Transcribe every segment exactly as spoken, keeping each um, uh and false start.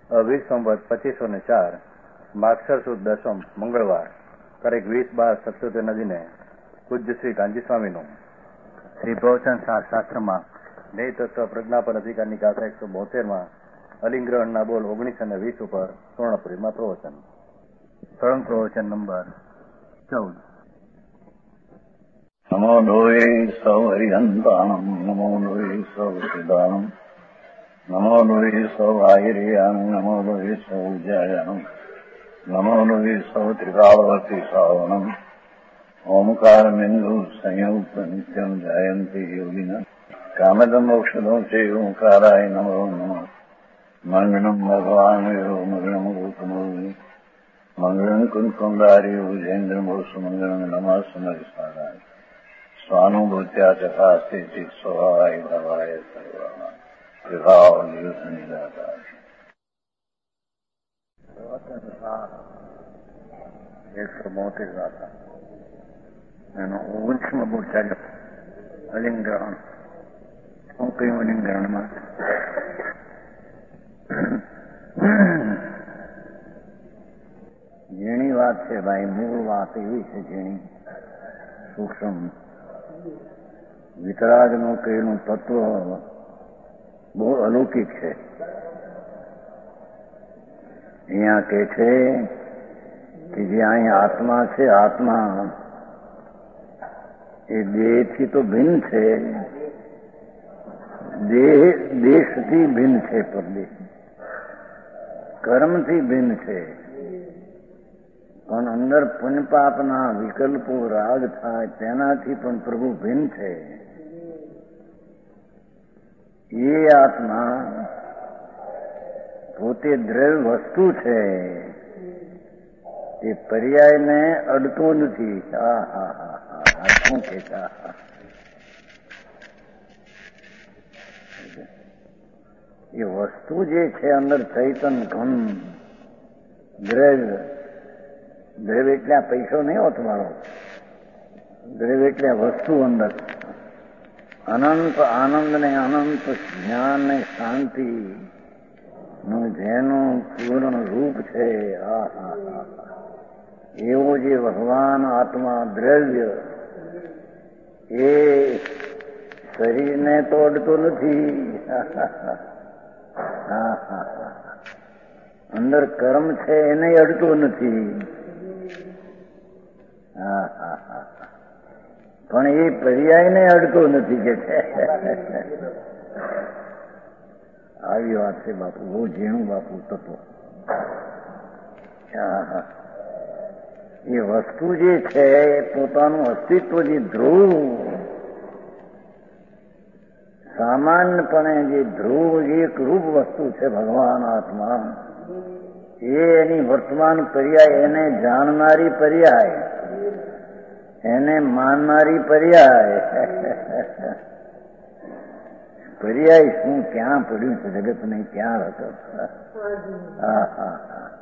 વીસ સંવત પચીસો ને ચાર માગસર સુદ દસમ મંગળવાર તારીખ વીસ બાર સત્યોતેર નદીને પૂજ્ય શ્રી ગાંધી સ્વામીનું શ્રી પ્રવચન શાસ્ત્રમાં દેહ તત્વ પ્રજ્ઞાપન અધિકારની ગાથા એકસો બોતેરમાં અલિંગ્રહણના બોલ ઓગણીસ અને વીસ ઉપર સુવર્ણપુરીમાં પ્રવચન. સળંગ પ્રવચન નંબર ચૌદ. નમો લોહે સૌ હરિહંતાણમ નમો લોહે સૌ સિદ્ધાણમ નમો લોહે સૌ આયર્યાણમ નમો લોહે સૌ જયાણમ નમો લોહે સૌ ત્રિકાળવતી શ્રાવણમ ઓમકાર બિંદુ સંયુક્ત નિત્યમ જાયંતી યોગિના કામદમ મોક્ષદો છે ઓંકારાય નમો નમઃ. મંગળમ ભગવાન મંગળમ ગૌતમો મંગળમ કુંકુંડારી ઉજેન્દ્રમોષ મંગળમ નમઃ સમરિસારાય સ્વાનુભૂત્યા ચકાસ્તે ચિત સ્વભાવાય ભવાય સર્વા વિભાવ નિયુત નિરાકાર. એકસો બોતેર ગાથા એનો ઓગણીસમાં બોલ ચાલ્યો. અલિંગ્રહણ. શું કહ્યું અલિંગ્રહણમાં? ઝીણી વાત છે ભાઈ, મૂળ વાત એવી છે ઝીણી સૂક્ષ્મ. વિતરાગનું કહેલું તત્વ બહુ અલૌકિક છે. અહીંયા કે છે કે જે અહીંયા આત્મા છે, આત્મા એ દેહથી તો ભિન્ન છે, દેહ દેશથી ભિન્ન છે, પરદેશ કર્મથી ભિન્ન છે, પણ અંદર પુણ્યપાપના વિકલ્પો રાગ થાય તેનાથી પણ પ્રભુ ભિન્ન છે. એ આત્મા પોતે દ્રવ્ય વસ્તુ છે, એ પર્યાયને અડતો નથી. હા હા હા હા શું કહેતા એ વસ્તુ જે છે અંદર ચૈતન ઘન દ્રવ્ય. દ્રવ્ય એટલે આ પૈસો નહીં હોતો મારો. દ્રવ્ય એટલે વસ્તુ અંદર અનંત આનંદ ને અનંત જ્ઞાન ને શાંતિ નું જેનું પૂર્ણ રૂપ છે. આ હા હા એવો જે ભગવાન આત્મા દ્રવ્ય એ શરીરને તો અડતો નથી. હા હા અંદર કર્મ છે એને અડતો નથી. હા હા હા પણ એ પર્યાયને અડતો નથી કે છે. આવી વાત છે બાપુ, બહુ ઝીણું બાપુ તત્વ. હા હા એ વસ્તુ જે છે પોતાનું અસ્તિત્વ જે ધ્રુવ સામાન્યપણે જે ધ્રુવ એક રૂપ વસ્તુ છે ભગવાન આત્મા, એ એની વર્તમાન પર્યાય, એને જાણનારી પર્યાય, એને માનનારી પર્યાય. પર્યાય શું ક્યાં પડ્યું છે જગત નહીં, ક્યાં હતો. હા હા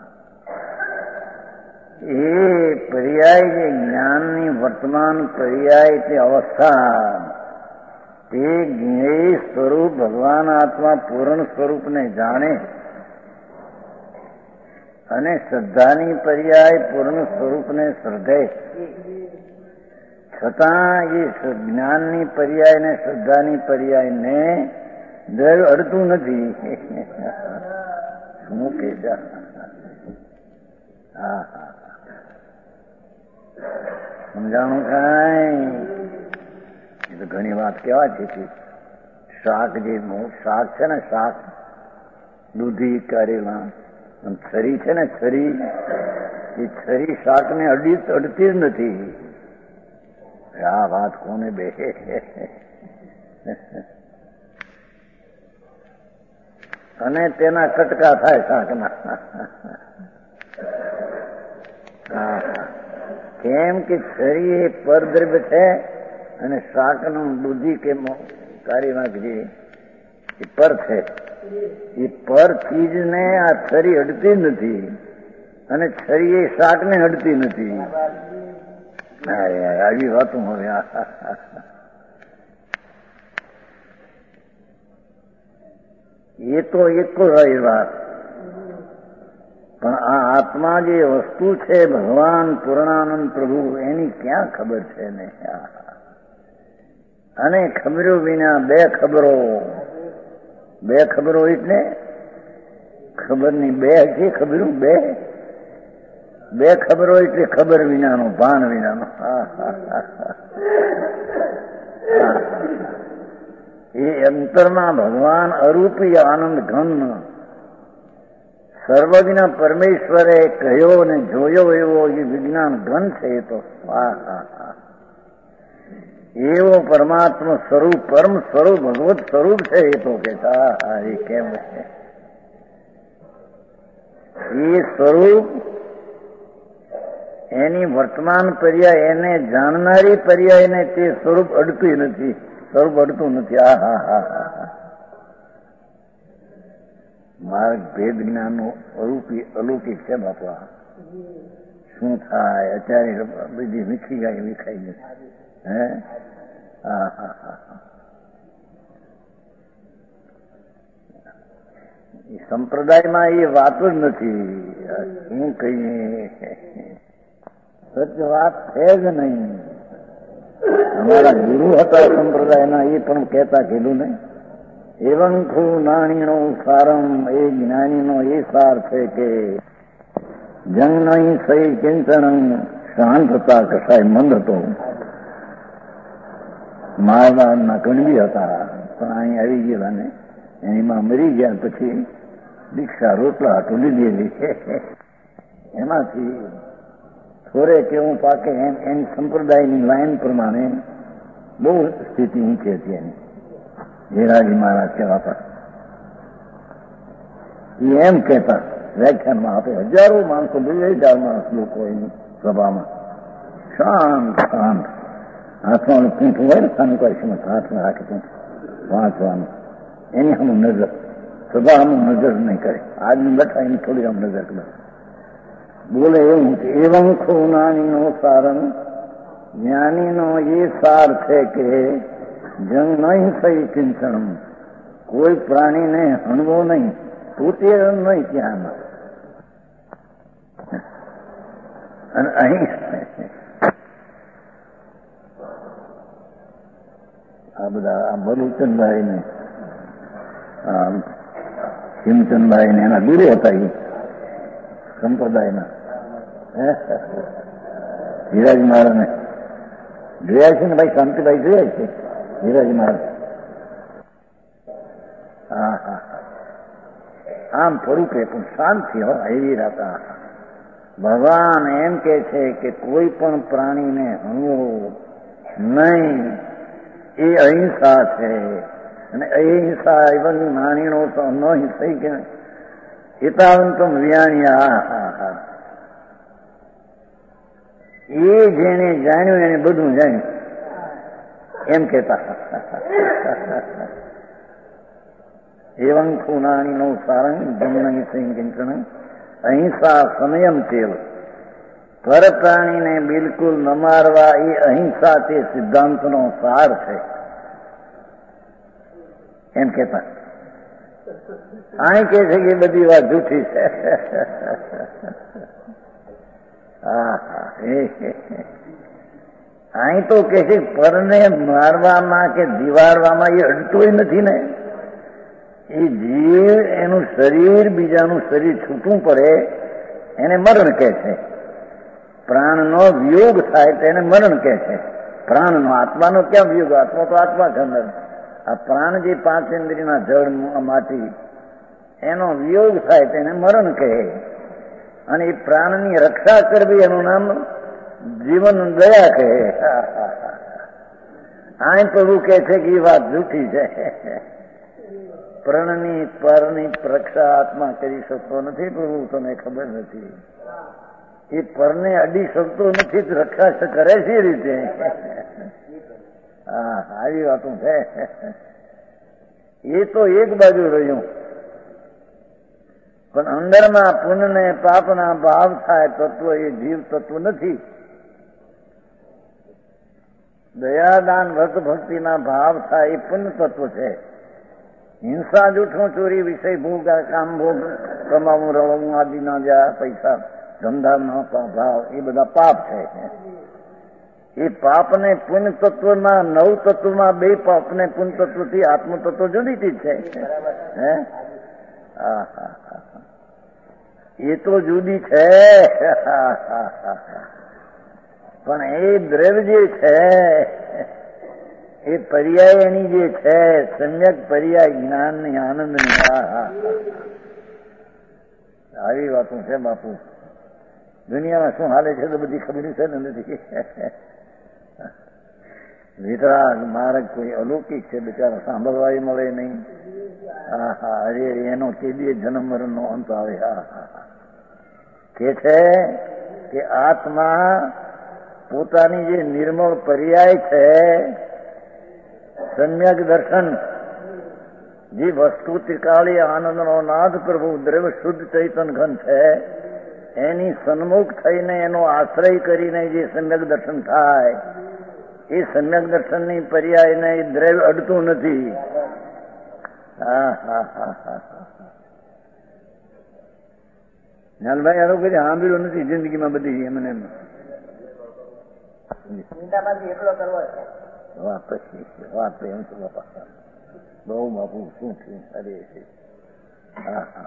એ પર્યાય જે જ્ઞાનની વર્તમાન પર્યાય તે અવસ્થા, તે જ્ઞેય સ્વરૂપ ભગવાન આત્મા પૂર્ણ સ્વરૂપને જાણે અને શ્રદ્ધાની પર્યાય પૂર્ણ સ્વરૂપને શ્રદ્ધે, છતાં એ જ્ઞાનની પર્યાય ને શ્રદ્ધાની પર્યાયને દ્રવ્ય અડતું નથી. શું કે છે? હા હા સમજાણું કાંઈ? એ તો ઘણી વાત કેવા છે કે શાક જે શાક છે ને, શાક દૂધી કારેલા, છરી છે ને છરી, એ છરી શાકને અડી અડતી જ નથી. આ વાત કોને બે? અને તેના કટકા થાય શાકના. કેમ કે છરી એ પરદ્રવ્ય છે અને શાકનું દૂધી કે કારી નાખી એ પર છે. એ પર ચીજને આ છરી અડતી નથી અને છરી એ શાકને અડતી નથી. આવી વાતું હવે એ તો એક જ વાત આત્મા જે વસ્તુ છે ભગવાન પૂર્ણાનંદ પ્રભુ એની ક્યાં ખબર છે ને. અને ખબરો વિના બે ખબરો, બે ખબરો એટલે ખબરની બે છે ખબરું બે બે ખબરો એટલે ખબર વિનાનો, ભાન વિનાનો. એ અંતરમાં ભગવાન અરૂપી આનંદ ઘન સર્વજ્ઞ પરમેશ્વરે કહ્યો ને જોયો એવો એ વિજ્ઞાન ઘન છે. એ તો એવો પરમાત્મા સ્વરૂપ, પરમ સ્વરૂપ, ભગવત સ્વરૂપ છે. એ તો કેતા એ કેમ છે એ સ્વરૂપ એની વર્તમાન પર્યાય, એને જાણનારી પર્યાયને તે સ્વરૂપ અડતું નથી, સ્વરૂપ અડતું નથી. આ હા હા હા માર્ગ ભેદ જ્ઞાનનું અરૂપી અલૌકિક છે બાપા. શું થાય અત્યારે બધી વીખી જાય, વિખાઈ ગઈ. હે હા હા હા એ સંપ્રદાયમાં એ વાત જ નથી. શું કહીએ, સત્ય વાત છે જ નહીં. અમારા ગુરુ હતા સંપ્રદાયના, એ પણ કહેતા કીધું ને, એવં ખુ નાણીનો સારમ, એ જ્ઞાનીનો એ સાર છે કે જંગ નહીં સહી કિંચણ, શાંત હતા કસાય મંદ હતો. મહારાજના કણવી હતા પણ અહીં આવી ગયેલા ને એમાં મરી ગયા. પછી દીક્ષા રોટલા હાટું લીધેલી એમાંથી થોરે કેવું પાકે એમ એની સંપ્રદાયની લાઈન પ્રમાણે બહુ સ્થિતિ ઊંચી હતી એની. હીરાજી મહારાજ કહેવાતા એ એમ કહેતા વ્યાખ્યાનમાં આપે. હજારો માણસો, બે હજાર માણસ લોકો એની સભામાં શાંત શાંત હાથમાં પીઠું હોય ને સાનુકાશીમાં હાથમાં રાખે પીઠું વાંચવાનું, એની હમ નજર સભા હમ નજર નહીં કરે. આજની બેઠા એની થોડી આમ નજર કરે. બોલે એવું કે એવં ખૂનાનીનો સારંગ, જ્ઞાનીનો એ સાર છે કે જંગ નહીં સહી કિંચણ, કોઈ પ્રાણીને હણવો નહીં, તૂટે નહીં ત્યાં. અને અહીં આ બધા આ બલુચંદભાઈ ને હિમચંદભાઈ ને એના ગુરુ હતા એ સંપ્રદાયના. હીરાજી મહારાજ ને જોયા છે ને ભાઈ, શાંતિભાઈ જોયા છે હીરાજી મહારાજ. હા હા આમ થોડુંક પણ શાંતિ હો એવી રાતા. ભગવાન એમ કે છે કે કોઈ પણ પ્રાણીને હણવો નહીં, એ અહિંસા છે. અને અહિંસા એવં નાણીનો તો ન થઈ કે હિતાવંતમ વિયાણ્યા. હા હા એ જેને જાણ્યું એને બધું જાણ્યું એમ કેતા. એવં ખૂનાણીનો સારંગ જન્મ કિંચણ, અહિંસા સંયમ તેલ, પર પ્રાણીને બિલકુલ ન મારવા એ અહિંસા તે સિદ્ધાંતનો સાર છે એમ કેતા. અહીં કે છે કે બધી વાત જૂઠી છે. અહીં તો કે છે પરને મારવામાં કે દિવાળવામાં એ અડતું નથી ને. એ જીવ એનું શરીર બીજાનું શરીર છૂટવું પડે એને મરણ કહે છે. પ્રાણનો વિયોગ થાય તો એને મરણ કહે છે. પ્રાણનો, આત્માનો ક્યાં વિયોગ? આત્મા તો આત્મા છે. આ પ્રાણ જે પાંચ ઇન્દ્રિયના જળ માટી એનો વિયોગ થાય તો એને મરણ કહે. અને એ પ્રાણની રક્ષા કરવી એનું નામ જીવન દયા કહે. આ પ્રભુ કહે છે કે એ વાત જૂઠી છે. પ્રાણની પરની રક્ષા આત્મા કરી શકતો નથી. પ્રભુ તને ખબર નથી. એ પરને અડી શકતો નથી, રક્ષા કરે છે રીતે. હા આવી વાતો છે. એ તો એક બાજુ રહ્યું, પણ અંદરમાં પુણ્ય ને પાપના ભાવ થાય તત્વ એ જીવ તત્વ નથી. દયાદાન વ્રત ભક્તિના ભાવ થાય એ પુણ્ય તત્વ છે. હિંસા, જૂઠું, ચોરી, વિષય ભોગ, કામ ભોગ, કમાવું, રળવું આદિના જ્યાં પૈસા ધંધાનો ભાવ એ બધા પાપ છે. એ પાપને પુણ્ય તત્વના નવ તત્વમાં બે પાપને પુણ્ય તત્વથી આત્મ તત્વ જુદી ચીજ છે. હે હા હા એ તો જુદી છે. પણ એ દ્રવ્ય જે છે એ પર્યાય એની જે છે સમ્યક પર્યાય જ્ઞાનની આનંદની. આવી વાતો છે બાપુ. દુનિયામાં શું હાલે છે તો બધી ખબર છે ને નથી. વિતરાગ માર્ગ કોઈ અલૌકિક છે, બિચારા સાંભળવા મળે નહીં. હા હા અરે એનો કેદીએ જન્મ મરણ નો અંત આવે. હા હા કે છે કે આત્મા પોતાની જે નિર્મળ પર્યાય છે સમ્યક દર્શન, જે વસ્તુ ત્રિકાળી આનંદનો નાદ પ્રભુ દ્રવ્ય શુદ્ધ ચૈતન ઘન છે, એની સન્મુખ થઈને એનો આશ્રય કરીને જે સમ્યક દર્શન થાય એ સમ્યક દર્શનની પર્યાયને દ્રવ્ય અડતું નથી. હા હા હા હા જ્ઞાનભાઈ આરો કઈ સાંભળ્યું નથી જિંદગીમાં બધી એમને એમ વાત એમ છે બાપા. બહુ બાપુ શું છે. અરે હા હા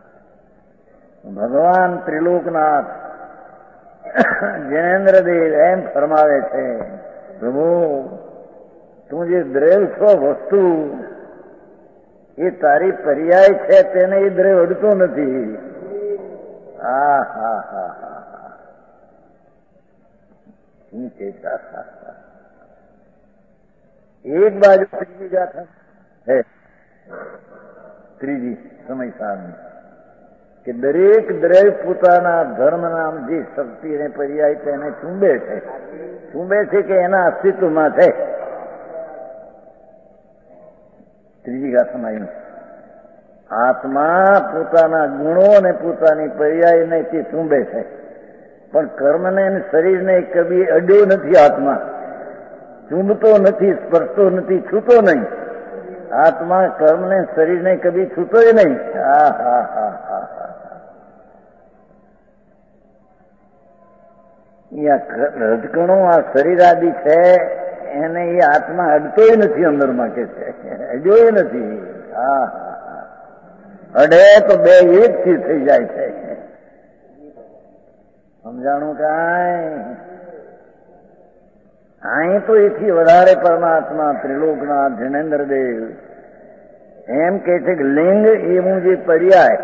ભગવાન ત્રિલોકનાથ જૈનેન્દ્રદેવ એમ ફરમાવે છે, પ્રભુ તું જે દ્રવ્ય છો વસ્તુ એ તારી પર્યાય છે, તેને એ દ્રવ્ય અડતો નથી. હા હા હા હા એક બાજુ ત્રીજી ગાથા છે, ત્રીજી સમય સારની કે દરેક દ્રવ્ય પોતાના ધર્મ નામ જે શક્તિ અને પર્યાય તેને ચૂંબે છે. ચૂંબે છે કે એના અસ્તિત્વમાં છે. ત્રીજી ગાથામાં એવું આત્મા પોતાના ગુણો અને પોતાની પર્યાયને તે ચૂંબે છે, પણ કર્મને અને શરીરને કદી અડ્યો નથી. આત્મા ચૂંબતો નથી, સ્પર્શતો નથી, છૂતો નહીં. આત્મા કર્મને શરીરને કદી છૂતો નહીં. હા હા હા હા હા રજકણો આ શરીર આદિ છે એને એ આત્મા અડતોય નથી અંદરમાં કે છે, અડ્યોય નથી. હા હા હા અડે તો બે એક થી થઈ જાય છે. સમજાણું કાંઈ? અહીં તો એથી વધારે પરમાત્મા ત્રિલોકનાથ જૈનેન્દ્રદેવ એમ કે છે કે લિંગ એવું જે પર્યાય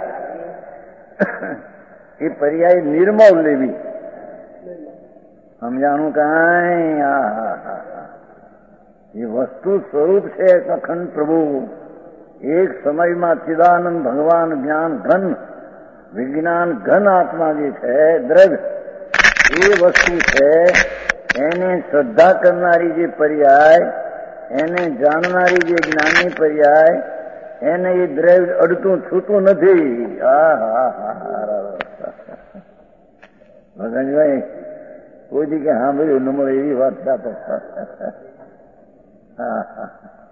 એ પર્યાય નિર્મળ લેવી. સમજાણું કાંઈ? હા હા હા એ વસ્તુ સ્વરૂપ છે અખંડ પ્રભુ. એક સમયમાં ચિદાનંદ ભગવાન જ્ઞાન ઘન વિજ્ઞાન ઘન આત્મા જે છે દ્રવ્ય એ વસ્તુ છે. એને શ્રદ્ધા કરનારી જે પર્યાય, એને જાણનારી જે જ્ઞાની પર્યાય, એને એ દ્રવ્ય અડતું છૂતું નથી. હા હા હા ભગવાનભાઈ કોઈ દી કે સાંભળ્યું ન મળે એવી વાત થતો. હા હા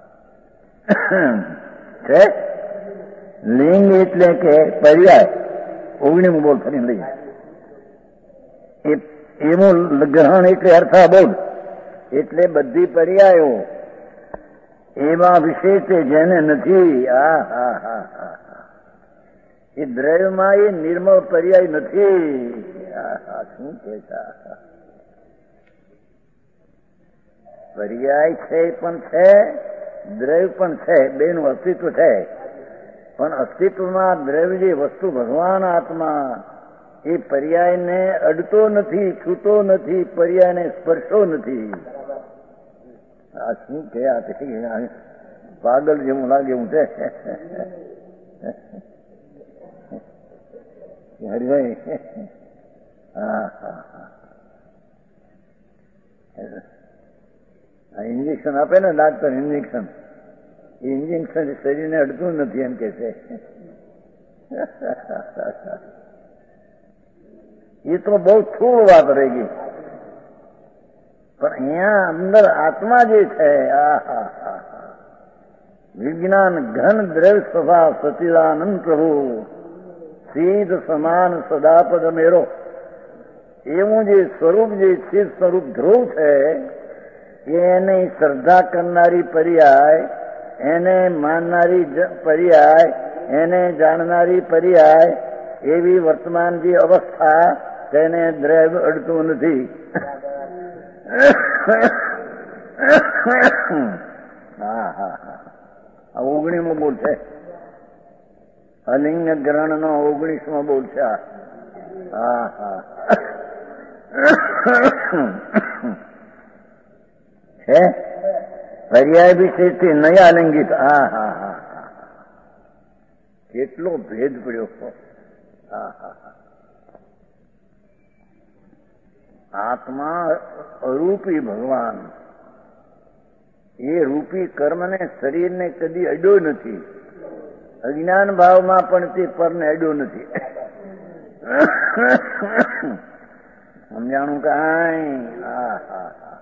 છે લિંગ એટલે કે પર્યાય. ઓગણીમું બોલ ફરી લઈએ. એનું ગ્રહણ એટલે અર્થાબોધ એટલે બધી પર્યાયો એમાં વિશેષ જેને નથી. આ હા હા હા એ દ્રવ્યમાં એ નિર્મળ પર્યાય નથી. શું કહેતા પર્યાય છે પણ છે, દ્રવ્ય પણ છે, બેનું અસ્તિત્વ છે. પણ અસ્તિત્વમાં દ્રવ્ય જે વસ્તુ ભગવાન આત્મા એ પર્યાયને અડતો નથી, છૂતો નથી, પર્યાયને સ્પર્શો નથી. આ શું કે આ પાગલ જેવું લાગે એવું છે. હરિભાઈ હા હા હા ઇન્જેક્શન આપે ને ડાક્ટર, ઇન્જેક્શન એ ઇન્જેક્શન શરીરને અડતું નથી એમ કે છે. એ તો બહુ થોડ વાત રહી ગઈ. પણ અહીંયા અંદર આત્મા જે છે આ હા હા વિજ્ઞાન ઘન દ્રવ્ય સ્વભાવ સચિદાનંદ પ્રભુ સીધ સમાન સદાપદ મેરો એવું જે સ્વરૂપ જે ચિત સ્વરૂપ ધ્રુવ છે એને શ્રદ્ધા કરનારી પર્યાય, એને માનનારી પર્યાય, એને જાણનારી પર્યાય, એવી વર્તમાન જે અવસ્થા તેને દ્રવ્ય અડતું નથી. હા હા હા ઓગણીમો બોલ છે, અલિંગ ગ્રહણ નો ઓગણીસમો બોલ છે. હા હા છે પર્યાય વિશેષથી નયા આલિંગિત. હા હા હા કેટલો ભેદ પડ્યો. હા હા આત્મા અરૂપી ભગવાન એ રૂપી કર્મને શરીરને કદી અડ્યો નથી. અજ્ઞાન ભાવમાં પણ તે પરને અડ્યો નથી. સમજાણું કાંઈ? હા હા હા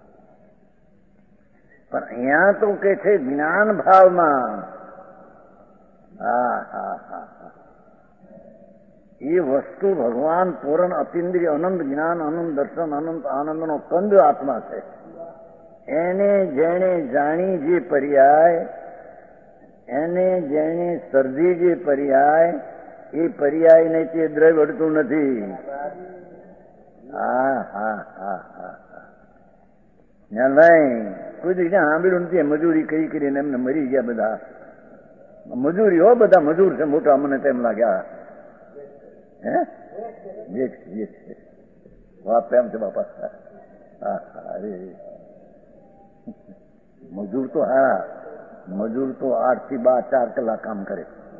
પણ અહીંયા તો કે છે જ્ઞાન ભાવમાં. હા હા હા એ વસ્તુ ભગવાન પૂર્ણ અતિન્દ્રિય અનંત જ્ઞાન અનંત દર્શન અનંત આનંદનો કંદ આત્મા છે. એને જેણે જાણી જે પર્યાય, એને જેણે સર્જી જે પર્યાય, એ પર્યાયને તે દ્રવ્ય અડતું નથી. હા હા હા હા ભાઈ કોઈ દીકરા સાંભળ્યું નથી. મજૂરી કરી કરીને એમને મરી ગયા બધા. મજૂરી હો, બધા મજૂર છે મોટા, મને તેમ લાગ્યા. હે વાત એમ છે બાપા. હા અરે મજૂર તો હા મજૂર તો આઠ થી બાર ચાર કલાક કામ કરે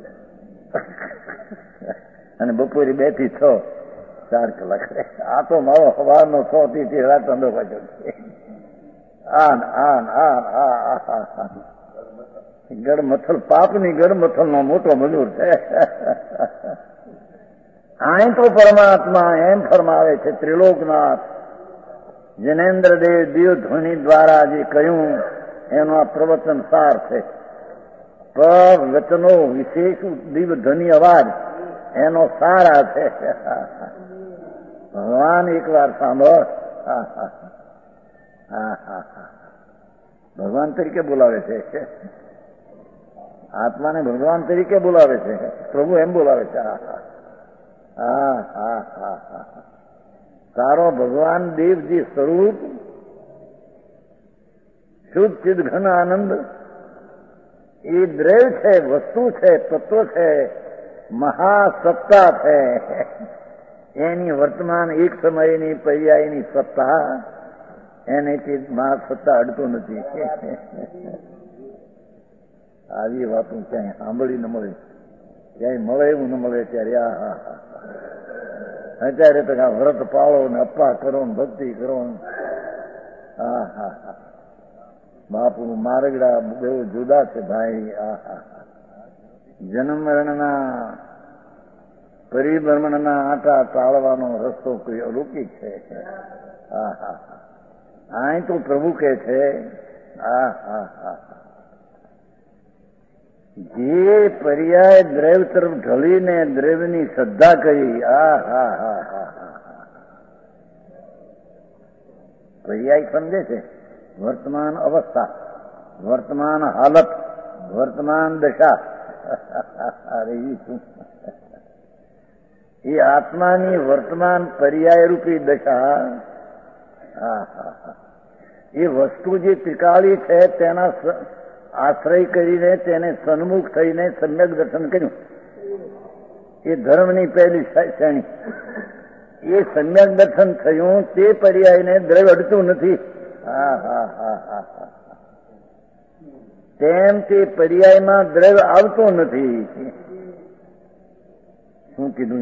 અને બપોરે બે થી છ ચાર કલાક કરે. આ તો મારો સવારનો છ થી રાત ધંધો પાછો. આન આન આન આ ગડમથલ પાપની ગડમથલ નો મોટો મજૂર છે. આય તો પરમાત્મા એમ ફરમાવે છે ત્રિલોકનાથ જનેન્દ્રદેવ દિવ્ય ધ્વનિ દ્વારા જે કહ્યું એનો આ પ્રવચન સાર છે. પર વચનો વિશેષ દિવ્ય ધ્વનિ અવાજ એનો સારા છે. ભગવાન એક વાર સાંભળ. હા હા હા હા હા ભગવાન તરીકે બોલાવે છે. આત્માને ભગવાન તરીકે બોલાવે છે. પ્રભુ એમ બોલાવે છે. હા હા હા હા હા હા તારો ભગવાન દેવજી સ્વરૂપ શુદ્ધ ચિદ ઘન આનંદ એ દ્રવ્ય છે, વસ્તુ છે, તત્વ છે, મહાસત્તા છે. એની વર્તમાન એક સમયની પર્યાયની સત્તા એને તે મહાસત્તા અડતું નથી. આવી વાતો ક્યાંય સાંભળી ન મળે, ક્યાંય મળે એવું ન મળે ત્યારે. આ હા હા અત્યારે તો વ્રત પાળો ને અપ્પા કરો ને ભક્તિ કરો. હા હા હા બાપુ મારગડા બહુ જુદા છે ભાઈ. આ હા હા જન્મ મરણના પરિભ્રમણના આટા તાળવાનો રસ્તો કોઈ અલૌકિક છે. હા હા હા આ તો પ્રભુ કે છે. હા હા હા જે પર્યાય દ્રવ્ય તરફ ઢળીને દ્રવ્યની શ્રદ્ધા કરી. આ હા હા હા હા પર્યાય સમજે છે વર્તમાન અવસ્થા, વર્તમાન હાલત, વર્તમાન દશા. અરે એ આત્માની વર્તમાન પર્યાય રૂપી દશા. હા હા હા એ વસ્તુ જે ત્રિકાળી છે તેના આશ્રય કરીને તેને સન્મુખ થઈને સમ્યક દર્શન કર્યું. એ ધર્મની પહેલી શ્રેણી. એ સમ્યક દર્શન થયું તે પર્યાયને દ્રવ્ય અડતું નથી. હા હા હા હા હા તેમ તે પર્યાયમાં દ્રવ્ય આવતો નથી. શું કીધું?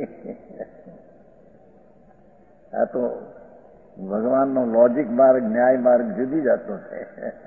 આ તો ભગવાનનો લોજિક માર્ગ, ન્યાય માર્ગ જુદી જતો છે.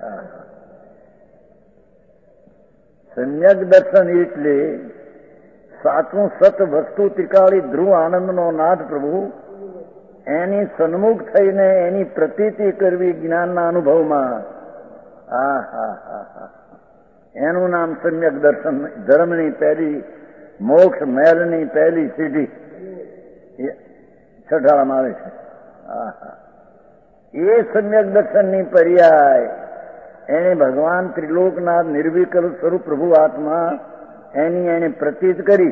સમ્યક દર્શન એટલે સાચું સત વસ્તુ ત્રિકાળી ધ્રુવ આનંદનો નાથ પ્રભુ એની સન્મુખ થઈને એની પ્રતીતિ કરવી જ્ઞાનના અનુભવમાં. હા હા હા હા એનું નામ સમ્યક દર્શન. ધર્મની પહેલી મોક્ષ મહેલની પહેલી સીધી છઠાળામાં આવે છે. હા હા એ સમ્યક દર્શનની પર્યાય એને ભગવાન ત્રિલોકનાથ નિર્વિકલ્પ સ્વરૂપ પ્રભુ આત્મા એની એને પ્રતીત કરી.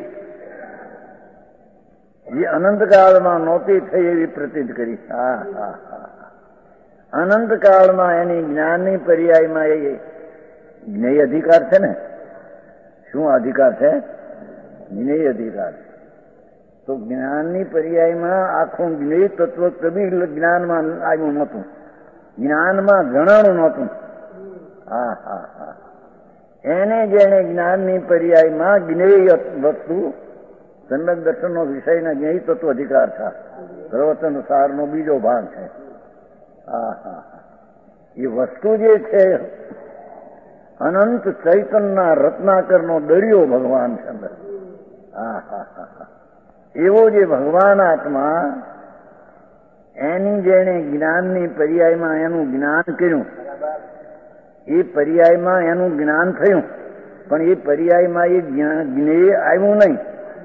જે અનંતકાળમાં નહોતી થઈ એવી પ્રતીત કરી. હા હા હા અનંતકાળમાં એની જ્ઞાનની પર્યાયમાં એ જ્ઞેય અધિકાર છે ને. શું અધિકાર છે? જ્ઞેય અધિકાર. તો જ્ઞાનની પર્યાયમાં આખું જ્ઞેય તત્વ કબીર જ્ઞાનમાં આવ્યું નહોતું, જ્ઞાનમાં જણાણું નહોતું. હા હા હા એને જેને જ્ઞાનની પર્યાયમાં જ્ઞેય વસ્તુ સમ્યક દર્શનનો વિષયના જ્ઞેય તત્વ અધિકાર છે. પ્રવચન સારનો બીજો ભાગ છે. હા હા એ વસ્તુ જે છે અનંત ચૈતનના રત્નાકરનો દરિયો ભગવાન છે. હા હા હા એવો જે ભગવાન આત્મા એની જેને જ્ઞાનની પર્યાયમાં એનું જ્ઞાન કર્યું, એ પર્યાયમાં એનું જ્ઞાન થયું, પણ એ પર્યાયમાં એ જ્ઞેય આવ્યું નહીં.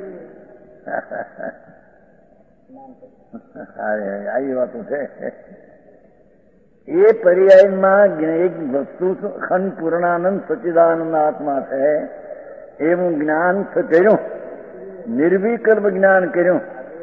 આવી વાતો છે. એ પર્યાયમાં એક વસ્તુ ખંડ પૂર્ણાનંદ સચ્ચિદાનંદ આત્મા છે એવું જ્ઞાન કર્યું, નિર્વિકલ્પ જ્ઞાન કર્યું.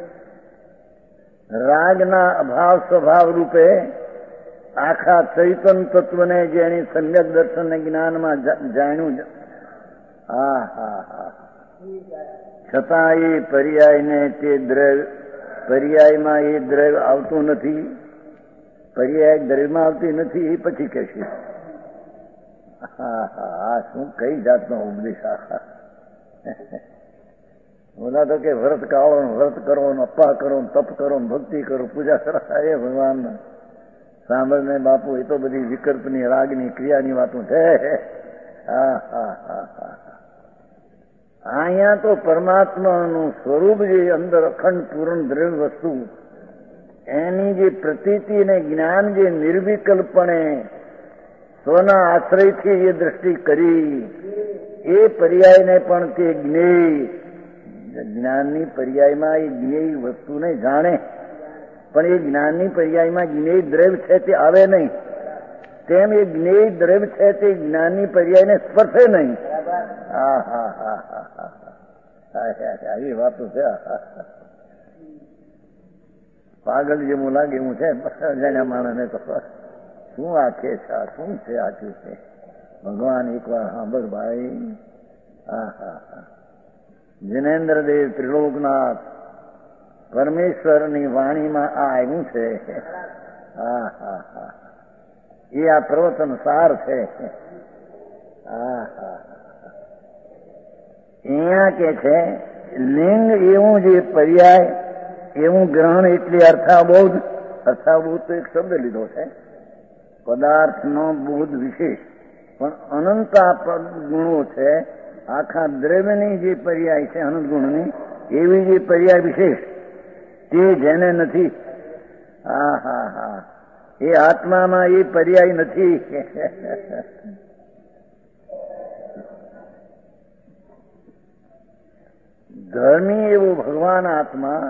રાગના અભાવ સ્વભાવ રૂપે આખા ચૈતન તત્વને જેની સમ્યક દર્શન જ્ઞાનમાં જાણ્યું. હા હા હા છતાં એ પર્યાયને તે દ્રવ્ય પર્યાયમાં એ દ્રવ્ય આવતું નથી, પર્યાય દ્રવ્યમાં આવતી નથી. એ પછી કહેશે હા હા આ શું કઈ જાતનો ઉપદેશ. આખા બોલા તો કે વ્રત કાળો વ્રત કરો, અપ્પા કરો, તપ કરો, ભક્તિ કરો, પૂજા કરો. એ ભગવાન સાંભળને બાપુ, એ તો બધી વિકલ્પની રાગની ક્રિયાની વાતો છે. હા હા હા હા અહીંયા તો પરમાત્માનું સ્વરૂપ જે અંદર અખંડ પૂર્ણ દ્રવ્ય વસ્તુ એની જે પ્રતીતિ ને જ્ઞાન જે નિર્વિકલ્પણે સ્વના આશ્રયથી એ દ્રષ્ટિ કરી, એ પર્યાયને પણ તે જ્ઞેય જ્ઞાનની પર્યાયમાં એ જ્ઞેય વસ્તુને જાણે, પણ એ જ્ઞાનની પર્યાયમાં જ્ઞેય દ્રવ્ય છે તે આવે નહીં. તેમ એ જ્ઞેય દ્રવ્ય છે તે જ્ઞાનની પર્યાયને સ્પર્શે નહીં. હા હા હા હા હા આવી વાતો છે. પાગલ જેવું લાગે એવું છે જાણ્યા માણસને. તો શું આખે છે, શું છે આખી છે. ભગવાન એકવાર સાંભળ ભાઈ. હા હા હા જિનેન્દ્રદેવ ત્રિલોકનાથ પરમેશ્વરની વાણીમાં આ આવ્યું છે. હા હા હા એ આ પ્રવચન સાર છે. હા હા અહીંયા કે છે લિંગ એવું જે પર્યાય એવું ગ્રહણ એટલે અર્થાબોધ. અર્થાબોધ તો એક શબ્દ લીધો છે, પદાર્થનો બોધ વિશેષ, પણ અનંતા ગુણો છે. આખા દ્રવ્યની જે પર્યાય છે અનંત ગુણની, એવી જે પર્યાય વિશેષ તે જેને નથી. હા હા હા એ આત્મામાં એ પર્યાય નથી. ધર્મી એવો ભગવાન આત્મા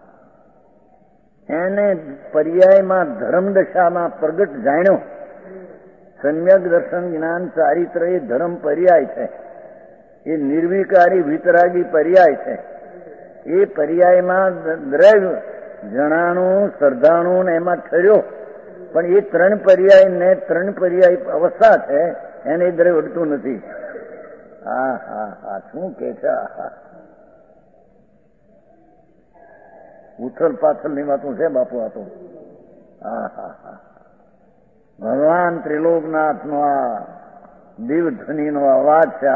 એને પર્યાયમાં ધર્મ દશામાં પ્રગટ જાણ્યો. સમ્યક દર્શન જ્ઞાન ચારિત્ર એ ધર્મ પર્યાય છે. એ નિર્વિકારી વિતરાગી પર્યાય છે. એ પર્યાયમાં દ્રવ્ય જણાણું શ્રદ્ધાણું ને એમાં ઠર્યો, પણ એ ત્રણ પર્યાય ને ત્રણ પર્યાય અવસ્થા છે એને દ્રવ્ય અડતું નથી. હા હા હા શું કે છે. ઉથલ પાથલ ની વાતો છે બાપુ આ તો. હા હા હા ભગવાન ત્રિલોકનાથ નો આ દિવ ધ્વનિ નો અવાજ છે.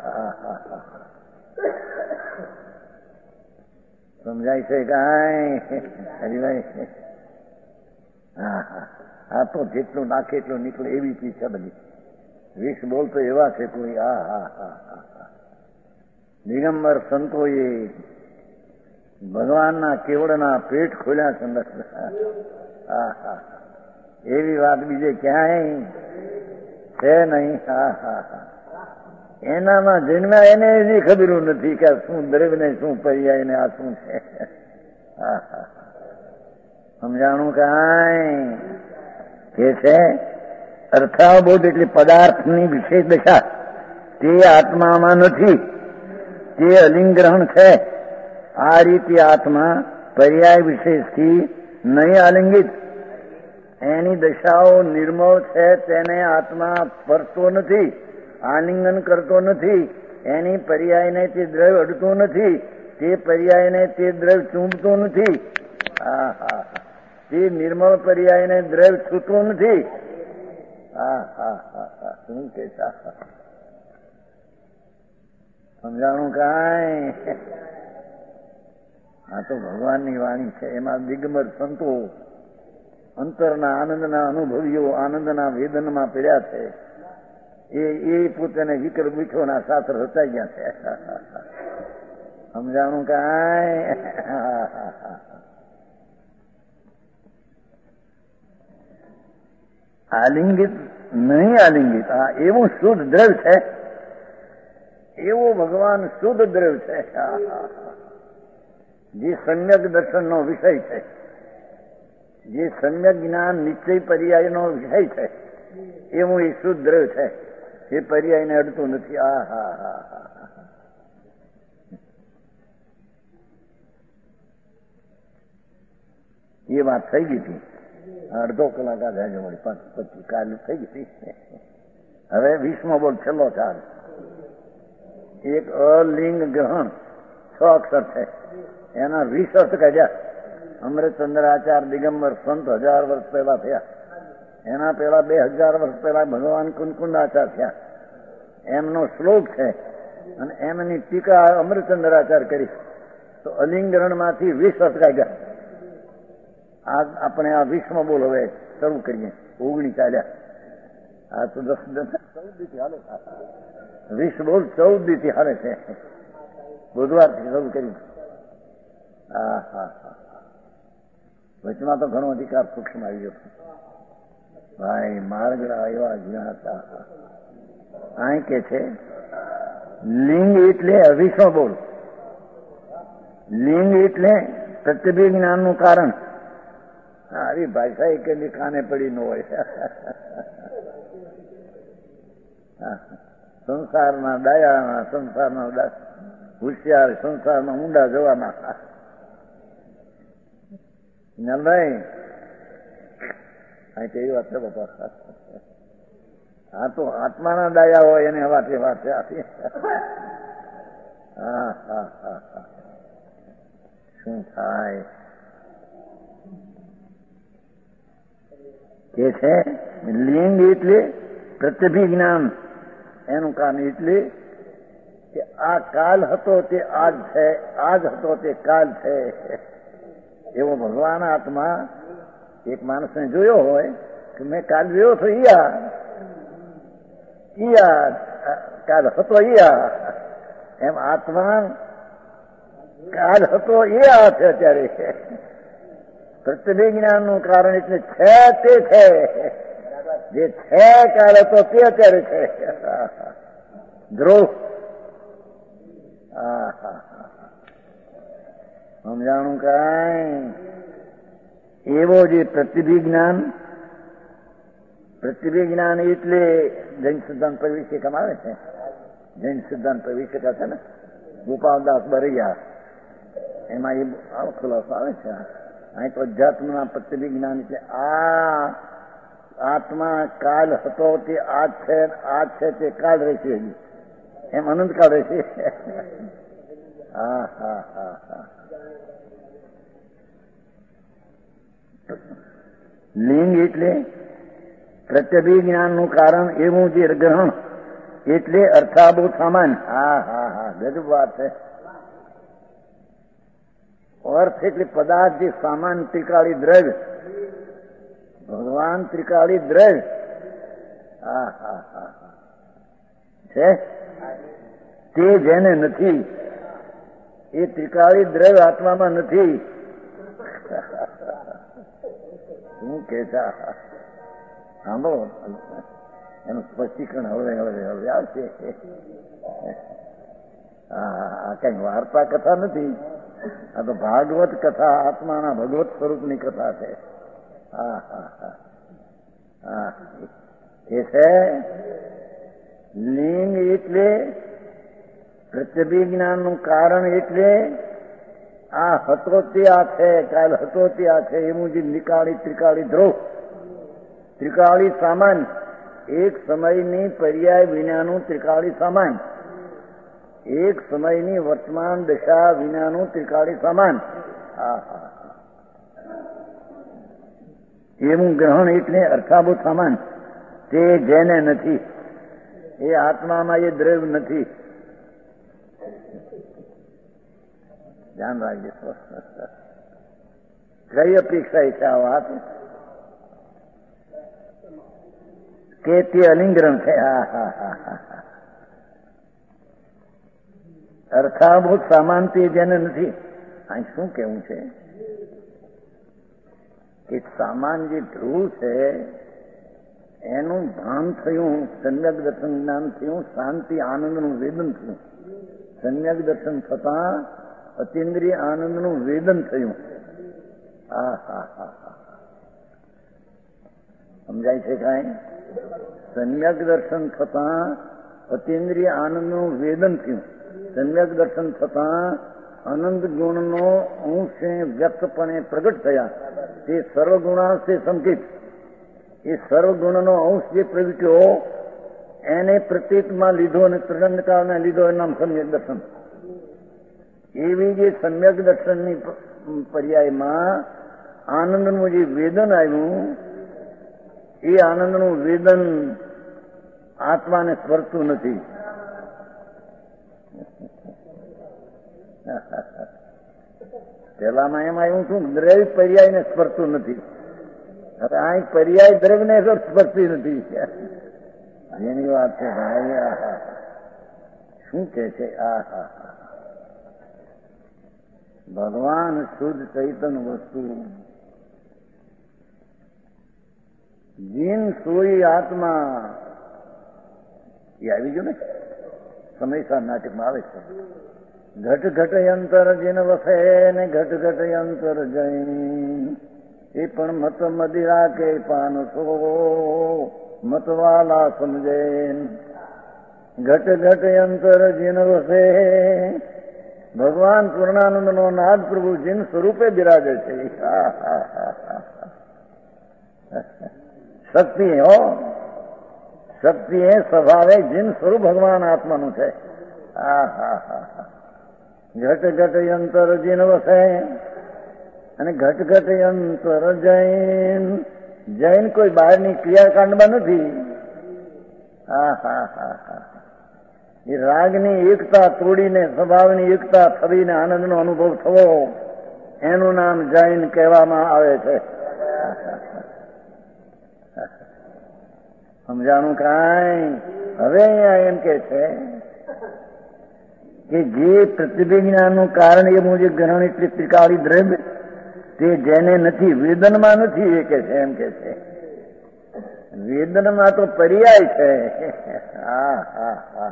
સમજાય છે કાંઈ હરિભાઈ? હા હા આ તો જેટલું નાખે એટલું નીકળે એવી ચીજ છે બધી. વીસ બોલ તો એવા છે કોઈ. હા હા હા હા દિગંબર સંતોએ ભગવાનના કેવડના પેટ ખોલ્યા છે. હા હા એવી વાત બીજે ક્યાંય છે નહીં. હા હા હા એનામાં જન્મ્યા એને એની ખબર નથી કે શું દ્રવ્ય ને શું પર્યાય ને આ શું છે. હા હા સમજાણું કાંઈ કે છે અર્થાબોધ એટલે પદાર્થની વિશેષ દશા તે આત્મામાં નથી, તે અલિંગ્રહણ છે. આ રીતે આત્મા પર્યાય વિશેષથી નહીં આલિંગિત, એની દશાઓ નિર્મળ છે, તેને આત્મા સ્પર્શતો નથી, આલિંગન કરતો નથી, એની પર્યાયને તે દ્રવ્ય અડતો નથી, તે પર્યાયને તે દ્રવ્ય ચૂંબતો નથી, હા હા તે નિર્મળ પર્યાયને દ્રવ્ય છૂટતો નથી. હા હા હા હા શું કહેતા સમજાણું કાંઈ? આ તો ભગવાનની વાણી છે. એમાં દિગંબર સંતો અંતરના આનંદના અનુભવીઓ આનંદના વેદનમાં પીડ્યા છે. એ એ પોતાને વિકર વિઠોના શાસ્ત્ર રચાઈ ગયા છે. સમજાણું કાંઈ? આલિંગિત નહીં આલિંગિત, આ એવું શુદ્ધ દ્રવ્ય છે, એવો ભગવાન શુદ્ધ દ્રવ્ય છે, જે સમ્યક દર્શનનો વિષય છે, જે સમ્યક જ્ઞાન નિશ્ચય પર્યાયનો વિષય છે, એવું એ શુદ્ધ દ્રવ્ય છે, એ પર્યાયને અડતું નથી. આ હા હા હા એ વાત થઈ ગઈ હતી. અડધો કલાક આ જાય વળી પાંચ પચીસ કાલ થઈ ગઈ હતી. હવે વીસમો બોલ છેલ્લો ચાલ. એક અલિંગ ગ્રહણ છ અક્ષર છે, એના વીસ અર્થ કાઢ્યા. અમૃતચંદ્રાચાર દિગંબર સંત હજાર વર્ષ પહેલા થયા, એના પેલા બે હજાર વર્ષ પહેલા ભગવાન કુનકુંડાચાર થયા. એમનો શ્લોક છે અને એમની ટીકા અમૃતચંદ્રાચાર કરી, તો અલિંગરણમાંથી વીસ અર્થ કાઢ્યા. આ આપણે આ વીસમાં બોલ હવે શરૂ કરીએ. ઓગણી ચાલ્યા, આ તો દસ દસ ચૌદ થી હાલે, વીસ બોલ ચૌદ થી હાલે છે. બુધવારથી શરૂ કરી. હા હા હા વચમાં તો ઘણો અધિકાર સૂક્ષ્મ આવી ગયો ભાઈ. માર્ગ આવ્યા જ્યાં હતા. અહીં કે છે લિંગ એટલે અવિશ્વ બોલ. લિંગ એટલે પ્રત્યભિ જ્ઞાનનું કારણ. આવી ભાષા એક કાને પડી ન હોય. સંસારના ડાયાના, સંસારના હોશિયાર, સંસારમાં ઊંડા જવાના. નલભાઈ અહીં કેવી વાત છે બાપા. આ તો આત્માના ડાયા હોય એને વાતે વાત છે. હા હા હા હા શું થાય કે છે લિંગ એટલે પ્રત્યભિ જ્ઞાન. એનું કારણ એટલે કે આ કાલ હતો તે આજ છે, આજ હતો તે કાલ છે. એવો ભગવાન આત્મા એક માણસને જોયો હોય કે મેં કાલ જોયો હતો, ઈયા ઈયા કાલ હતો ઈયા, એમ આત્મા કાલ હતો એ આ છે અત્યારે. પ્રત્યભિ જ્ઞાનનું કારણ એટલે છે તે છે, જે છે કાલ હતો તે અત્યારે છે. ધ્રુવ હા હા સમજાણું કાંઈ? એવો જે પ્રતિભિ જ્ઞાન, પ્રતિભિ જ્ઞાન એટલે જૈન સિદ્ધાંત પ્રવિષેકમ આવે છે. જૈન સિદ્ધાંત પ્રવિષેકા છે ને ગોપાલદાસ બરૈયા, એમાં એ આવો ખુલાસો આવે છે. અહીં તો અધ્યાત્મના પ્રતિભિ જ્ઞાન એટલે આ આત્મા કાલ હતો તે આજ છે, આજ છે તે કાલ રહેશે, એમ અનંતકાળ રહેશે. હા હા હા હા લિંગ એટલે પ્રત્યભિ જ્ઞાનનું કારણ એવું જે ગ્રહણ એટલે અર્થાભૂત સામાન. હા હા હા ગજબ વાત છે. અર્થ એટલે પદાર્થ જે સામાન ત્રિકાળી દ્રવ્ય, ભગવાન ત્રિકાળી દ્રવ્ય. હા હા હા છે તે જેને નથી, એ ત્રિકાળી દ્રવ્ય આત્મામાં નથી. શું કહેતા સાંભળો, એનું સ્પષ્ટીકરણ હવે હવે હવે આવશે. હા કઈ વાર્તા કથા નથી, આ તો ભાગવત કથા, આત્માના ભગવત સ્વરૂપની કથા છે. હા હા હા હા એ છે લિંગ એટલે પ્રત્યભિજ્ઞાનનું કારણ એટલે આ હતો તે આ છે, કાલ હતો તે આ છે એવું જે નિકાળી ત્રિકાળી ધ્રુવ ત્રિકાળી સામાન એક સમયની પર્યાય વિનાનું ત્રિકાળી સામાન, એક સમયની વર્તમાન દશા વિનાનું ત્રિકાળી સામાન. હા હા એવું ગ્રહણ એટલે અર્થાભૂત સામાન તે જેને નથી, એ આત્મામાં એ દ્રવ્ય નથી. ધ્યાન રાખજો. કઈ અપેક્ષા છે આ વાત કે તે અલિંગરણ છે. હા હા હા હા અર્થાભૂત સામાન તે જેને નથી. અહીં શું કેવું છે કે સામાન જે ધ્રુવ છે એનું ભાન થયું, સમ્યક દર્શન જ્ઞાન થયું, શાંતિ આનંદનું વેદન થયું. સમ્યક દર્શન થતા અતિન્દ્રિય આનંદનું વેદન થયું. હા હા હા હા સમજાય છે કાંઈ? સમ્યક દર્શન થતા અતિન્દ્રિય આનંદનું વેદન થયું. સમ્યક દર્શન થતા અનંત ગુણનો અંશ વ્યક્તપણે પ્રગટ થયા. તે સર્વગુણાંશે સંકિત, એ સર્વગુણનો અંશ જે પ્રગટ્યો એને પ્રતીતમાં લીધો અને ત્રિદંડકાળને લીધો એનું નામ સમ્યક દર્શન. એવી જે સમ્યક દર્શનની પર્યાયમાં આનંદનું જે વેદન આવ્યું, એ આનંદનું વેદન આત્માને સ્પર્શતું નથી. પેલામાં એમ આવ્યું શું દ્રવ્ય પર્યાયને સ્પર્શતું નથી. હવે આ પર્યાય દ્રવ્યને સ્પર્શતી નથી. એની વાત છે ભાઈ. શું કે છે? આ હા ભગવાન શુદ્ધ ચૈતન વસ્તુ જીન સોઈ આત્મા એ આવી ગયું ને સમયસર નાટકમાં આવે છે. ઘટ ઘટ યંતર જીન વસે ને ઘટ ઘટ યંતર જૈન, એ પણ મત મદિરા કે પાનસો મતવાલા સમજે. ઘટ ઘટ યંતર જીન વસે, ભગવાન પૂર્ણાનંદ નો નાદ પ્રભુ જીન સ્વરૂપે બિરાજે છે. શક્તિ હો શક્તિ એ સ્વભાવે જીન સ્વરૂપ ભગવાન આત્માનું છે. હા હા હા ઘટ ઘટ યંતર જીન વસે અને ઘટ ઘટ યંતર જૈન. જૈન કોઈ બહારની ક્રિયાકાંડમાં નથી. હા હા હા હા એ રાગની એકતા તોડીને સ્વભાવની એકતા થઈને આનંદનો અનુભવ થવો, એનું નામ જૈન કહેવામાં આવે છે. સમજાણું કાંઈ? હવે અહીંયા એમ કે છે કે જે પ્રતિભિજ્ઞાનનું કારણ એ મુજબ ગ્રહણ એટલે ત્રિકાળી દ્રવ્ય તે જેને નથી, વેદનમાં નથી. એ કે છે એમ કે છે વેદનમાં તો પર્યાય છે. હા હા હા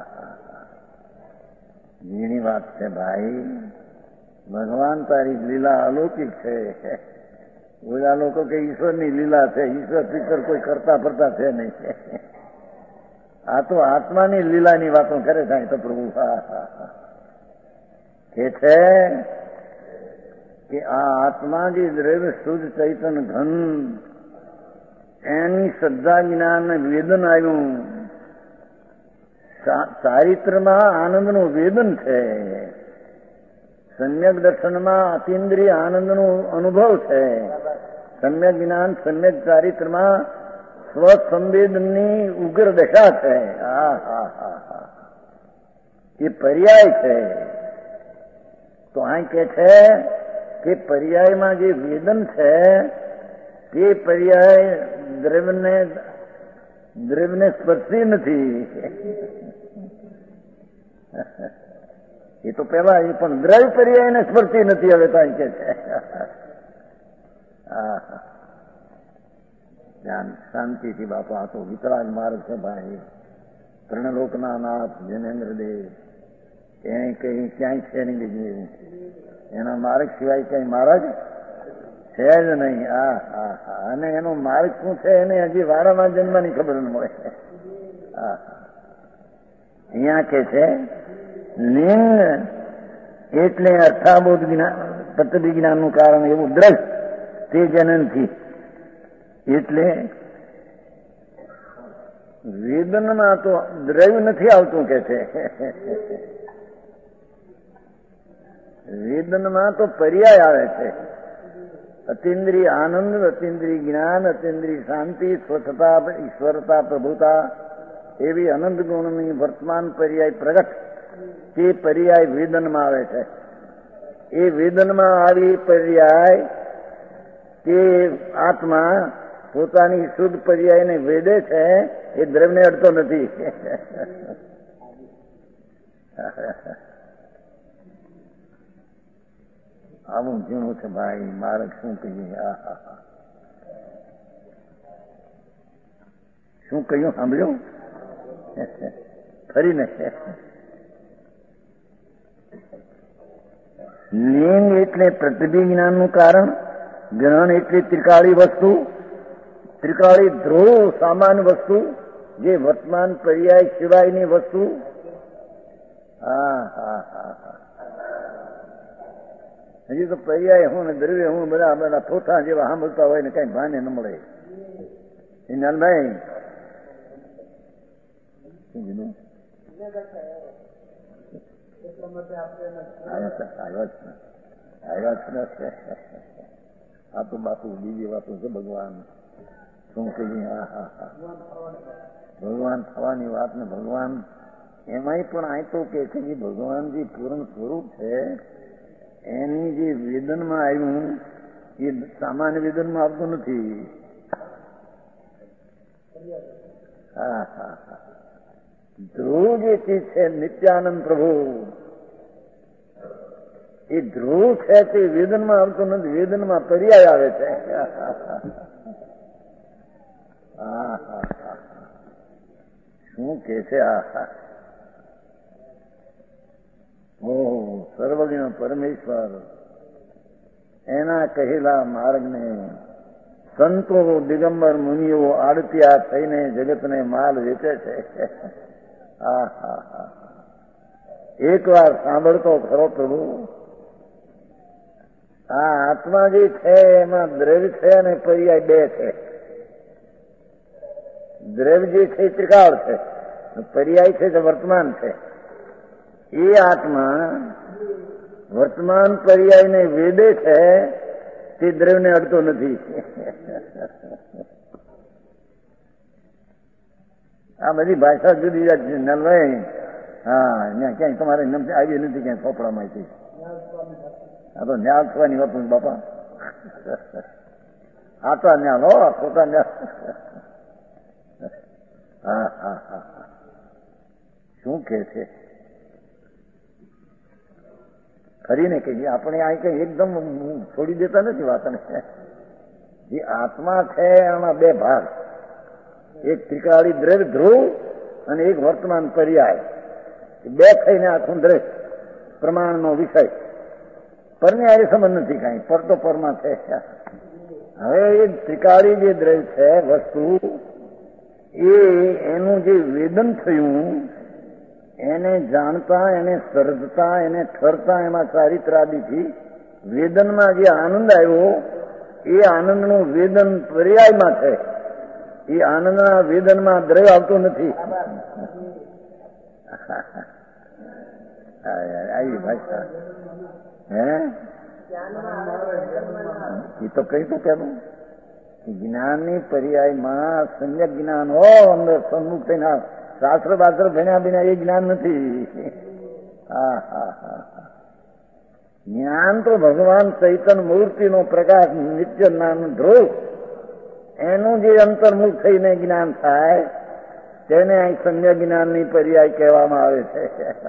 એની વાત છે ભાઈ. ભગવાન તારી લીલા અલૌકિક છે. બધા લોકો કે ઈશ્વરની લીલા છે, ઈશ્વર પિક્ચર કોઈ કરતા ફરતા છે નહીં. આ તો આત્માની લીલાની વાતો કરે થાય તો પ્રભુ. હા હા હા કે છે કે આ આત્મા જે દ્રવ્ય શુદ્ધ ચૈતન ઘન એની શ્રદ્ધા જ્ઞાન વેદન આવ્યું. ચારિત્રમાં આનંદનું વેદન છે. સમ્યક દર્શનમાં અતિન્દ્રિય આનંદનો અનુભવ છે. સમ્યક જ્ઞાન સમ્યક ચારિત્રમાં સ્વસંવેદનની ઉગ્ર દશા છે. હા હા હા હા એ પર્યાય છે. તો અહીં કે છે કે પર્યાયમાં જે વેદન છે તે પર્યાય દ્રવ્યને દ્રવ્યને સ્પર્શી નથી. એ તો પેલા એ પણ દ્રવ્ય પર્યાયને સ્પર્શી નથી. હવે તો અહીં કે છે ધ્યાન શાંતિથી બાપા. આ તો વિતરાગ માર્ગ છે ભાઈ. ત્રણલોકના નાથ જનેન્દ્ર દેવ એને કઈ ક્યાંય છે નહીં બીજું એવું. એના માર્ગ સિવાય કઈ માર્ગ છે જ નહીં. આ હા હા અને એનો માર્ગ શું છે એને હજી વારામાં જન્મની ખબર ન મળે. હા અહીંયા કે છે લિંગ એટલે અર્થાબોધ જ્ઞાન તત્વ જ્ઞાનનું કારણ એવું દ્રઢ તે જનનથી. એટલે વેદનમાં તો દ્રવ્ય નથી આવતું કે છે. વેદનમાં તો પર્યાય આવે છે. અતિન્દ્રિય આનંદ, અતિન્દ્રિય જ્ઞાન, અતિન્દ્રિય શાંતિ, સ્વચ્છતા, ઈશ્વરતા, પ્રભુતા એવી અનંત ગુણની વર્તમાન પર્યાય પ્રગટ તે પર્યાય વેદનમાં આવે છે. એ વેદનમાં આવી પર્યાય તે આત્મા પોતાની શુદ્ધ પર્યાયને વેદે છે. એ દ્રવ્યને અડતો નથી. આવું ઝીણું છે ભાઈ માર્ગ શું કહીએ. શું કહ્યું સાંભળ્યું ફરીને? લિંગ એટલે પ્રતિભી જ્ઞાનનું કારણ, ગ્રહણ એટલે ત્રિકાળી વસ્તુ, ત્રિકાળી ધ્રુવ સામાન્ય વસ્તુ જે વર્તમાન પર્યાય સિવાયની વસ્તુ. હા હા હા હા હજી તો પર્યાય હું ને દ્રવ્ય હું બધા બધા થોથા જેવા સાંભળતા હોય ને કઈ ભાને ન મળે. નાનભાઈ આ તો બાપુ બીજી વાતો છે. ભગવાન શું કહીએ? હા હા હા ભગવાન થવાની વાત ને ભગવાન એમાંય પણ આ તો કે છે કે ભગવાન જે પૂર્ણ સ્વરૂપ છે એની જે વેદનમાં આવ્યું એ સામાન્ય વેદનમાં આવતું નથી. હા હા હા ધ્રુવ જે ચીજ છે નિત્યાનંદ પ્રભુ એ ધ્રુવ છે તે વેદનમાં આવતું નથી. વેદનમાં પર્યાય આવે છે. હા હા હા શું કે છે? આ હા ઓહ સર્વજ્ઞ પરમેશ્વર એના કહેલા માર્ગને સંતો દિગંબર મુનિઓ આડતિયા થઈને જગતને માલ વેચે છે. હા હા હા એક વાર સાંભળતો ખરો પ્રભુ. આ આત્મા જે છે એમાં દ્રવ્ય છે અને પર્યાય બે છે. દ્રવ્ય જે છે ત્રિકાળ છે, પર્યાય છે તે વર્તમાન છે. એ આત્મા વર્તમાન પર્યાયને વેદે છે તે દ્રવ્યને અડતો નથી. આ બધી ભાષા જુદી જુદી નલભાઈ. હા ક્યાંય તમારે આવી નથી ક્યાંય ચોપડામાંથી. આ તો ન્યાલ થવાની વાત બાપા. આતા ન્યાલ હો પોતા ન્યાલ. હા હા હા શું કે છે? ફરીને કહીએ આપણે આ કઈ એકદમ છોડી દેતા નથી વાતને. જે આત્મા છે એમાં બે ભાગ, એક ત્રિકાળી દ્રવ્ય ધ્રુવ અને એક વર્તમાન પર્યાય. બે થઈને આખું દ્રવ્ય પ્રમાણનો વિષય. પરની આ સંબંધ નથી કાંઈ, પર તો પરમાં છે. હવે એ ત્રિકાળી જે દ્રવ્ય છે વસ્તુ એ એનું જે વેદન થયું એને જાણતા, એને સર્જતા, એને ઠરતા એમાં ચારિત્રાદિથી વેદનમાં જે આનંદ આવ્યો એ આનંદનું વેદન પર્યાયમાં છે. એ આનંદના વેદનમાં દ્રવ્ય આવતું નથી. આવી ભાષા હે એ તો કઈ તો પેલું જ્ઞાનની પર્યાયમાં સમ્યક જ્ઞાન હો અંદર સન્મુખ થઈને શાસ્ત્ર બાસ્ત્ર ભણ્યા વિના એ જ્ઞાન નથી. હા હા હા જ્ઞાન તો ભગવાન ચૈતન્ય મૂર્તિનો પ્રકાશ નિત્ય જ્ઞાન ધ્રુવ એનું જે અંતર્મુખ થઈને જ્ઞાન થાય તેને અહીં સમ્યક જ્ઞાનની પર્યાય કહેવામાં આવે છે.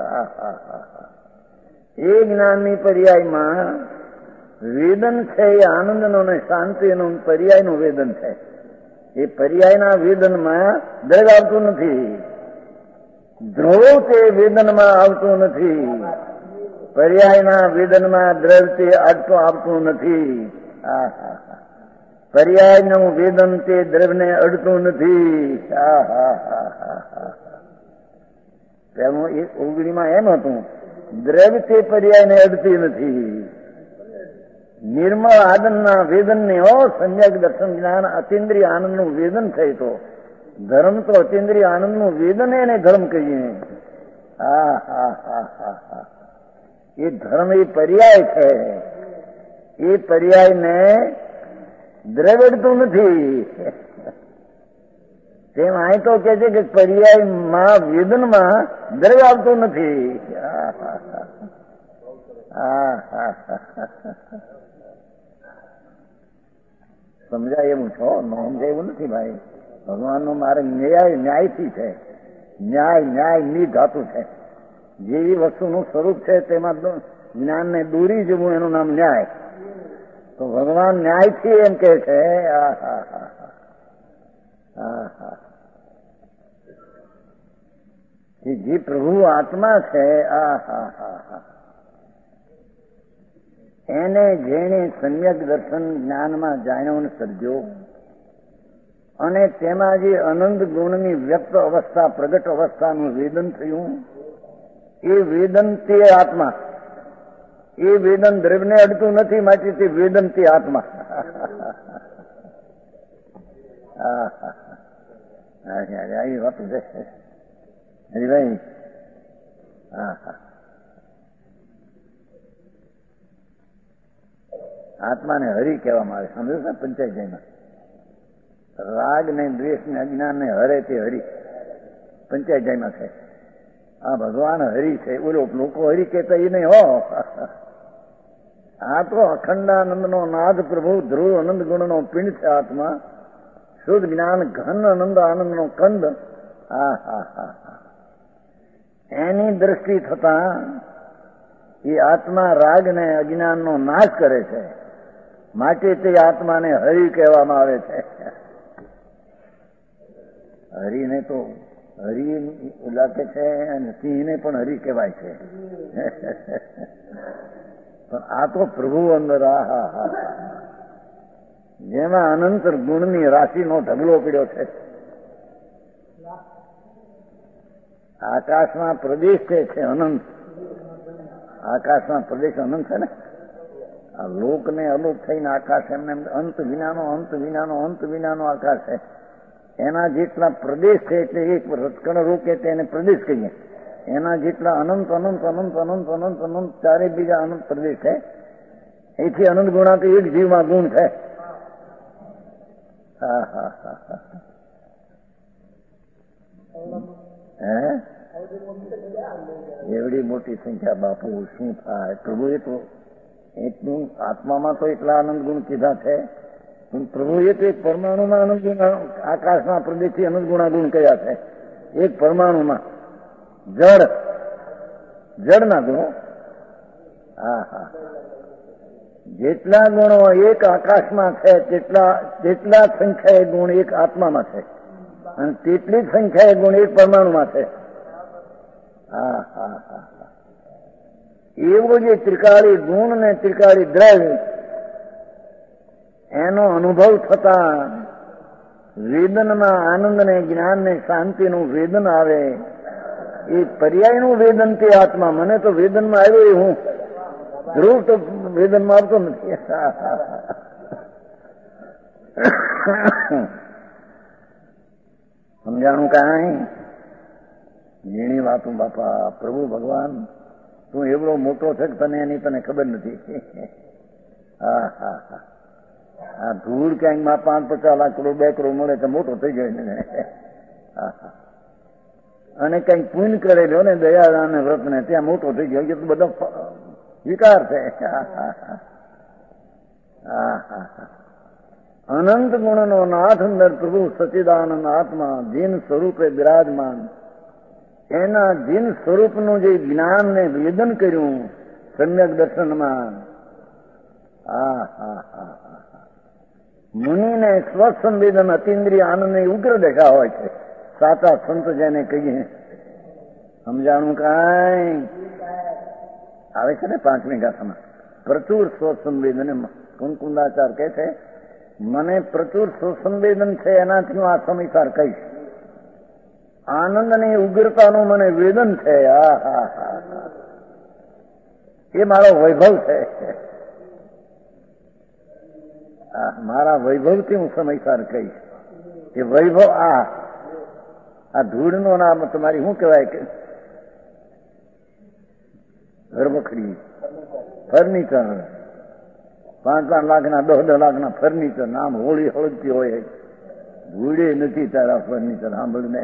એ જ્ઞાનની પર્યાયમાં વેદન છે એ આનંદનો ને શાંતિનું પર્યાયનું વેદન છે. એ પર્યાયના વેદનમાં દ્રવ્ય આવતું નથી. ધ્રુવ તે વેદનમાં આવતું નથી. પર્યાયના વેદનમાં દ્રવ્ય તે અડતો આવતું નથી. પર્યાયનું વેદન તે દ્રવ્યને અડતું નથી. તેનું એક ઓગણીમાં એમ હતું, દ્રવ્ય તે પર્યાયને અડતી નથી. નિર્મળ આનંદના વેદનને ઓ સમ્યક દર્શન જ્ઞાન અતિન્દ્રિય આનંદનું વેદન થાય તો ધર્મ તો અતિન્દ્રિય આનંદનું વેદન એને ધર્મ કહીએ. હા હા હા હા હા એ ધર્મ એ પર્યાય છે. એ પર્યાયને દ્રવ્ય અડતું નથી. તેમ અહીં તો કે છે કે પર્યાયમાં વેદનમાં દ્રવ્ય આવતું નથી. સમજાય એવું છો? ન સમજાય એવું નથી ભાઈ. ભગવાનનો માર્ગ ન્યાય ન્યાયથી છે. ન્યાય ન્યાય ની ધાતુ છે. જેવી વસ્તુનું સ્વરૂપ છે તેમાં જ્ઞાનને દૂરી જવું એનું નામ ન્યાય. તો ભગવાન ન્યાયથી એમ કે છે કે જે પ્રભુ આત્મા છે એને જેણે સમ્યક દર્શન જ્ઞાનમાં જાણ્યો ને સર્જ્યો અને તેમાં જે અનંત ગુણની વ્યક્ત અવસ્થા પ્રગટ અવસ્થાનું વેદન થયું એ વેદન તે આત્મા. એ વેદન દ્રવ્યને અડતું નથી, માટે તે વેદન તે આત્મા. આવી વાત છે હરિભાઈ. હા હા આત્માને હરિ કહેવામાં આવે. સમજો ને પંચાયતમાં રાગ ને દ્વેષ ને અજ્ઞાન ને હરે તે હરિ પંચાયતમાં છે. આ ભગવાન હરિ છે. બોલો લોકો હરિ કહેતા એ નહીં હો. આ તો અખંડાનંદનો નાદ પ્રભુ ધ્રુવ આનંદ ગુણનો પિંડ છે આત્મા. શુદ્ધ જ્ઞાન ઘન આનંદ આનંદનો કંદ. હા હા હા હા એની દ્રષ્ટિ થતા એ આત્મા રાગ ને અજ્ઞાનનો નાશ કરે છે. માટે તે આત્માને હરિ કહેવામાં આવે છે. હરિને તો હરિ લાગે છે અને સિંહને પણ હરિ કહેવાય છે. પણ આ તો પ્રભુ અંદર આહા જેમાં અનંત ગુણની રાશિનો ઢગલો પડ્યો છે. આકાશમાં પ્રદેશ છે અનંત. આકાશમાં પ્રદેશ અનંત છે ને. આ લોકને અલોક થઈને આકાશ એમને અંત વિનાનો અંત વિનાનો અંત વિનાનો આકાશ છે. એના જેટલા પ્રદેશ છે એટલે એક રટકણ રોકે તેને પ્રદેશ કહીએ. એના જેટલા અનંત અનંત અનંત અનંત અનંત અનંત ચારે બીજા અનંત પ્રદેશ છે. એથી અનંત ગુણા તો એક જીવમાં ગુણ છે. હા હા હા હા હે એવડી મોટી સંખ્યા બાપુ શું થાય? પ્રભુએ તો એટલું આત્મામાં તો એટલા આનંદ ગુણ કીધા છે. પ્રભુએ તો એક પરમાણુમાં અનંત ગુણ આકાશના પ્રદેશથી અનંત ગુણા ગુણ કયા છે. એક પરમાણુમાં જળ જળના ગુણો. હા હા જેટલા ગુણો એક આકાશમાં છે તેટલા તેટલા સંખ્યાએ ગુણ એક આત્મામાં છે અને તેટલી જ સંખ્યાએ ગુણ એક પરમાણુમાં છે. હા હા હા એવો જે ત્રિકાળી ગુણ ને ત્રિકાળી દ્રવ્ય એનો અનુભવ થતા વેદનમાં આનંદ ને જ્ઞાન ને શાંતિનું વેદન આવે. એ પર્યાયનું વેદન તે આત્મા. મને તો વેદનમાં આવ્યો એ હું ધ્રુવ તો વેદનમાં આવતો નથી. સમજાણું કાંઈ ઝીણી વાતું બાપા. પ્રભુ ભગવાન તું એવડો મોટો છે કે તને એની તને ખબર નથી. હા હા હા આ ધૂળ ક્યાંક માં પાંચ પચાસ લાખ કરોડ બે કરોડ મળે તો મોટો થઈ જાય ને. હા હા અને કઈક પુણ્ય કરેલો ને દયા અને વ્રત ને ત્યાં મોટો થઈ ગયો. એ તો બધો વિકાર છે. હા હા હા અનંત ગુણનો નાથ અંદર પ્રભુ સચિદાનંદ આત્મા જીન સ્વરૂપે બિરાજમાન. એના જીન સ્વરૂપનું જે જ્ઞાન ને વેદન કર્યું સમ્યક દર્શનમાં. હા હા હા મુનિને સ્વસંવેદન અતિન્દ્રિય આનંદની ઉગ્ર દશા હોય છે. સાચા સંત જેને કહીએ. સમજાણું કાંઈ? આવે છે ને પાંચમી ગાથામાં પ્રચુર સ્વસંવેદન. કુંકુંદાચાર કહે છે મને પ્રચુર સ્વસંવેદન છે, એનાથી હું આ સમીસાર કહીશ. આનંદની ઉગ્રતાનું મને વેદન છે. આ હા હા એ મારો વૈભવ છે. મારા વૈભવથી હું સમયસાર કહીશ. એ વૈભવ આ આ ધૂળનો નામ તમારી શું કહેવાય કે ઘરબખડી ફર્નિચર, પાંચ પાંચ લાખના દસ દસ લાખના ફર્નિચર, નામ હોળી હળગતી હોય, ધૂળે નથી તારા ફર્નિચર. સાંભળને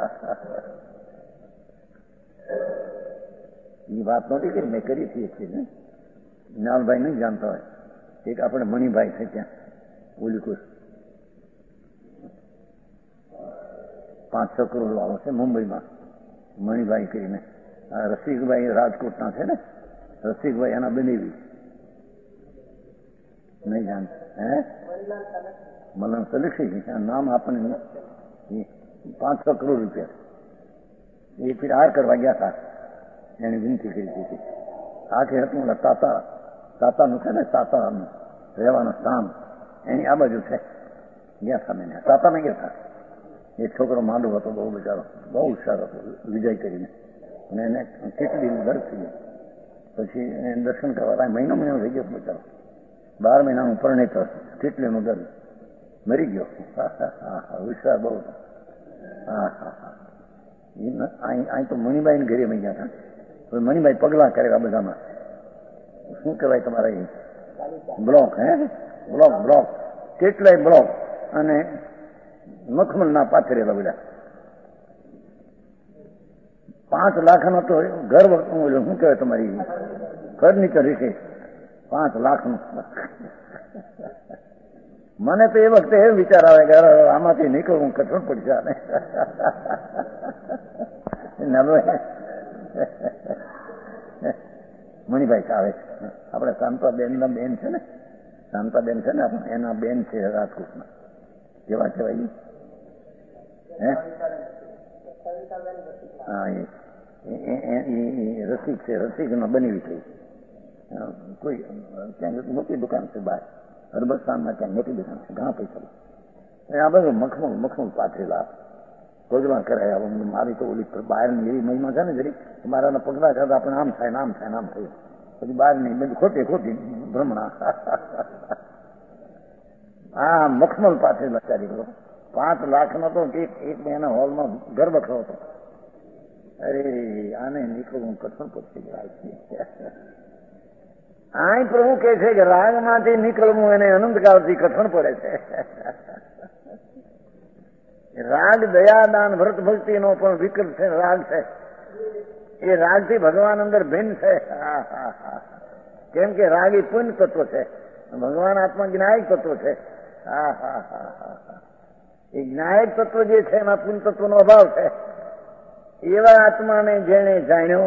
એ વાત નહોતી કે મેં કરી હતી છીએ. નાલભાઈ નહીં જાણતા હોય, એક આપણે મણિભાઈ છે ત્યાં ઓલીકુર, પાંચ છ કરોડ વાળો છે મુંબઈમાં, મણિભાઈ કરીને. રસિકભાઈ રાજકોટના છે ને, રસિકભાઈ એના બનેવી નહીં જાણતા હે મલન સલક્ષી નામ આપણને પાંચ છ કરોડ રૂપિયા. એ ફીર હાર કરવા ગયા હતા, એને વિનંતી કરી હતી. આખે હતું તાતા તાતાનું છે ને, તાતાનું રહેવાનું સ્થાન એની આ બાજુ છે. ગયા હતા મેં તાતામાં ગયા હતા. એક છોકરો માંડો હતો, બહુ બચારો, બહુ હુશાર હતો, વિજય કરીને. અને એને કેટલીનું દર્દ થઈ ગયું. પછી એને દર્શન કરવા મહિનો મહિનો થઈ ગયો બચારો. બાર મહિનાનું પરણિત કેટલીનું દર્દ મરી ગયો. હુશાર બહુ હતો. હા હા હા અહીં તો મણિબાઈ ઘરે મેં ગયા હતા. મણિબાઈ પગલા કરેલા બધામાં. શું કહેવાય તમારા એ બ્લોક હે બ્લોક બ્લોક કેટલાય બ્લોક અને મખમલ ના પાથરેલા બધા. પાંચ લાખનો તો ઘર શું કહેવાય તમારી ફર્નિચર વિશે પાંચ લાખનું. મને તો એ વખતે એમ વિચાર આવે કે આમાંથી નીકળવું કઠણ પડશે. મણિભાઈ આવે છે આપણે શાંતાબેન ના બેન છે ને, શાંતાબેન છે ને એના બેન છે રાજકોટના. કેવા કહેવાય હે હા એ રસિક છે, રસિક નો બનેવી થઈ. કોઈ ક્યાંક મોટી દુકાન છે બહાર હરબસ્તાનમાં, ક્યાંક મોટી દુકાન છે, ઘણા પૈસા. આ બધું મખમલ મખમલ પાથરેલા પગલા કરાયા. મારી તો ઓલી બહારની એવી મહિમા છે ને જરી મારાના પગલા કરતા આપણે આમ થાય આમ થાય આમ થાય. પછી બહારની બધી ખોટી ખોટી ભ્રમણા. હા મખમલ પાથરેલા ચારી કરો. પાંચ લાખનો તો એક એક મહિના હોલમાં ઘર બખરો હતો. અરે આને નીકળવું કઠણ પડશે. આ પ્રભુ કે છે કે રાગમાંથી નીકળવું એને અનંતકાળથી કઠણ પડે છે. રાગ દયાદાન વ્રત ભક્તિ નો પણ વિકલ્પ છે, રાગ છે. એ રાગથી ભગવાન અંદર ભિન્ન છે. કેમ કે રાગ એ પુણ્ય તત્વ છે, ભગવાન આત્મા જ્ઞાયક તત્વ છે. હા હા હા હા એ જ્ઞાયક તત્વ જે છે એમાં પુણ્ય તત્વનો અભાવ છે. એવા આત્માને જેણે જાણ્યો,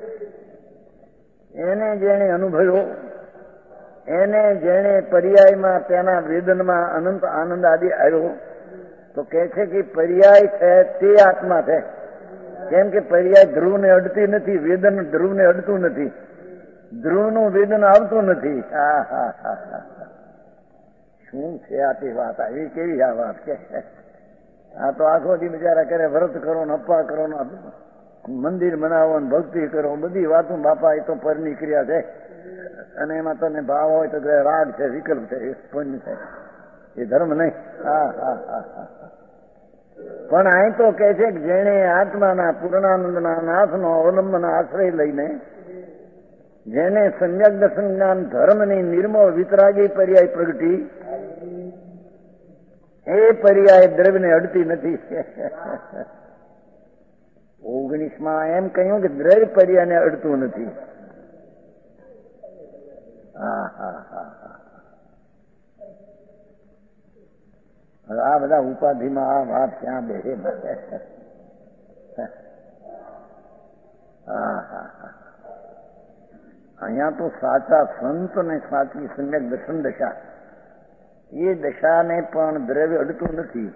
એને જેણે અનુભવ્યો, એને જેણે પર્યાયમાં તેના વેદનમાં અનંત આનંદ આદિ આવ્યો, તો કે છે કે પર્યાય છે તે આત્મા છે. કેમ કે પર્યાય ધ્રુવને અડતી નથી, વેદન ધ્રુવને અડતું નથી, ધ્રુવનું વેદન આવતું નથી. હા હા હા હા શું છે આ તે વાત આવી? કેવી આ વાત કે આ તો આખો દી બિચારા કરે વ્રત કરો ને અપ્પા કરો ને મંદિર બનાવો ને ભક્તિ કરો, બધી વાતો બાપા એ તો પરની ક્રિયા છે. અને એમાં તને ભાવ હોય તો રાગ છે, વિકલ્પ છે, પુણ્ય છે, એ ધર્મ નહીં. હા હા હા હા પણ અહીં તો કે છે કે જેણે આત્માના પૂર્ણાનંદના નાથનો અવલંબન આશ્રય લઈને જેને સમ્યક દર્શન જ્ઞાન ધર્મની નિર્મળ વિતરાગી પર્યાય પ્રગટી, એ પર્યાય દ્રવ્યને અડતી નથી. ઓગણીસમાં એમ કહ્યું કે દ્રવ્ય પર્યાયને અડતું નથી. હા હા હા હા આ બધા ઉપાધિમાં આ વાત ક્યાં બેસે? હા હા હા અહીંયા તો સાચા સંત ને સાચી સમ્યક દર્શન દશા, એ દશાને પણ દ્રવ્ય અડતું નથી.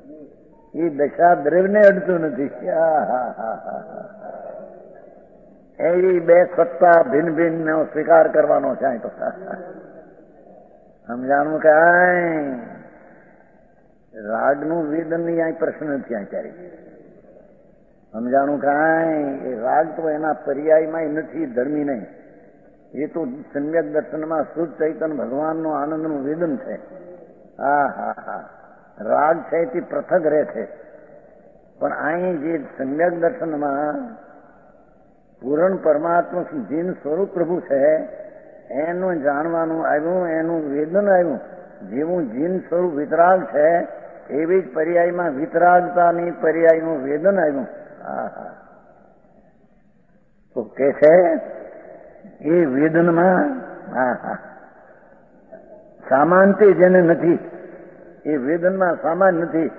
એ દશા દ્રવ્યને અડતું નથી. એવી બે સત્તા ભિન્ન ભિન્ન સ્વીકાર કરવાનો છે. તો સમજાણું કે રાગનું વેદન ની આ પ્રશ્ન નથી. આ ક્યારે સમજાણું કાંઈ એ રાગ તો એના પર્યાયમાં નથી, ધર્મી નહીં. એ તો સમ્યક દર્શનમાં શુદ્ધ ચૈતન્ય ભગવાનનો આનંદનું વેદન છે. હા હા હા રાગ છે તે પૃથક રહે છે. પણ અહીં જે સમ્યક દર્શનમાં પૂર્ણ પરમાત્મા જીન સ્વરૂપ પ્રભુ છે એનું જાણવાનું આવ્યું, એનું વેદન આવ્યું. જેવું જીન સ્વરૂપ વિતરાગ છે એવી જ પર્યાયમાં વિતરાગતાની પર્યાયનું વેદન આવ્યું. હા હા તો કે છે એ વેદનમાં હા હા સામાનતે જેને નથી, એ વેદનમાં સામાન નથી.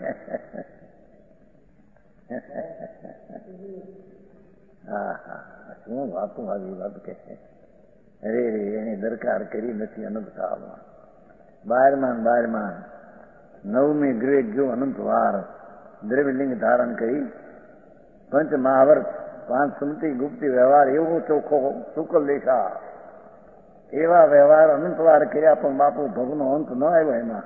હા હા શું વાતું આવી વાત કે છે. અરે રે એની દરકાર કરી નથી અનંત કાળમાં. બારમાં બારમાં નવમી ગ્રેડ જો અનંત વાર દ્રવ્યલિંગ ધારણ કરી પંચ મહાવર્ત પાંચ સુમતી ગુપ્તી વ્યવહાર એવો ચોખ્ખો શુકલ દેશા એવા વ્યવહાર અનંત વાર કર્યા પણ બાપુ ભગનો અંત ન આવ્યો એમાં.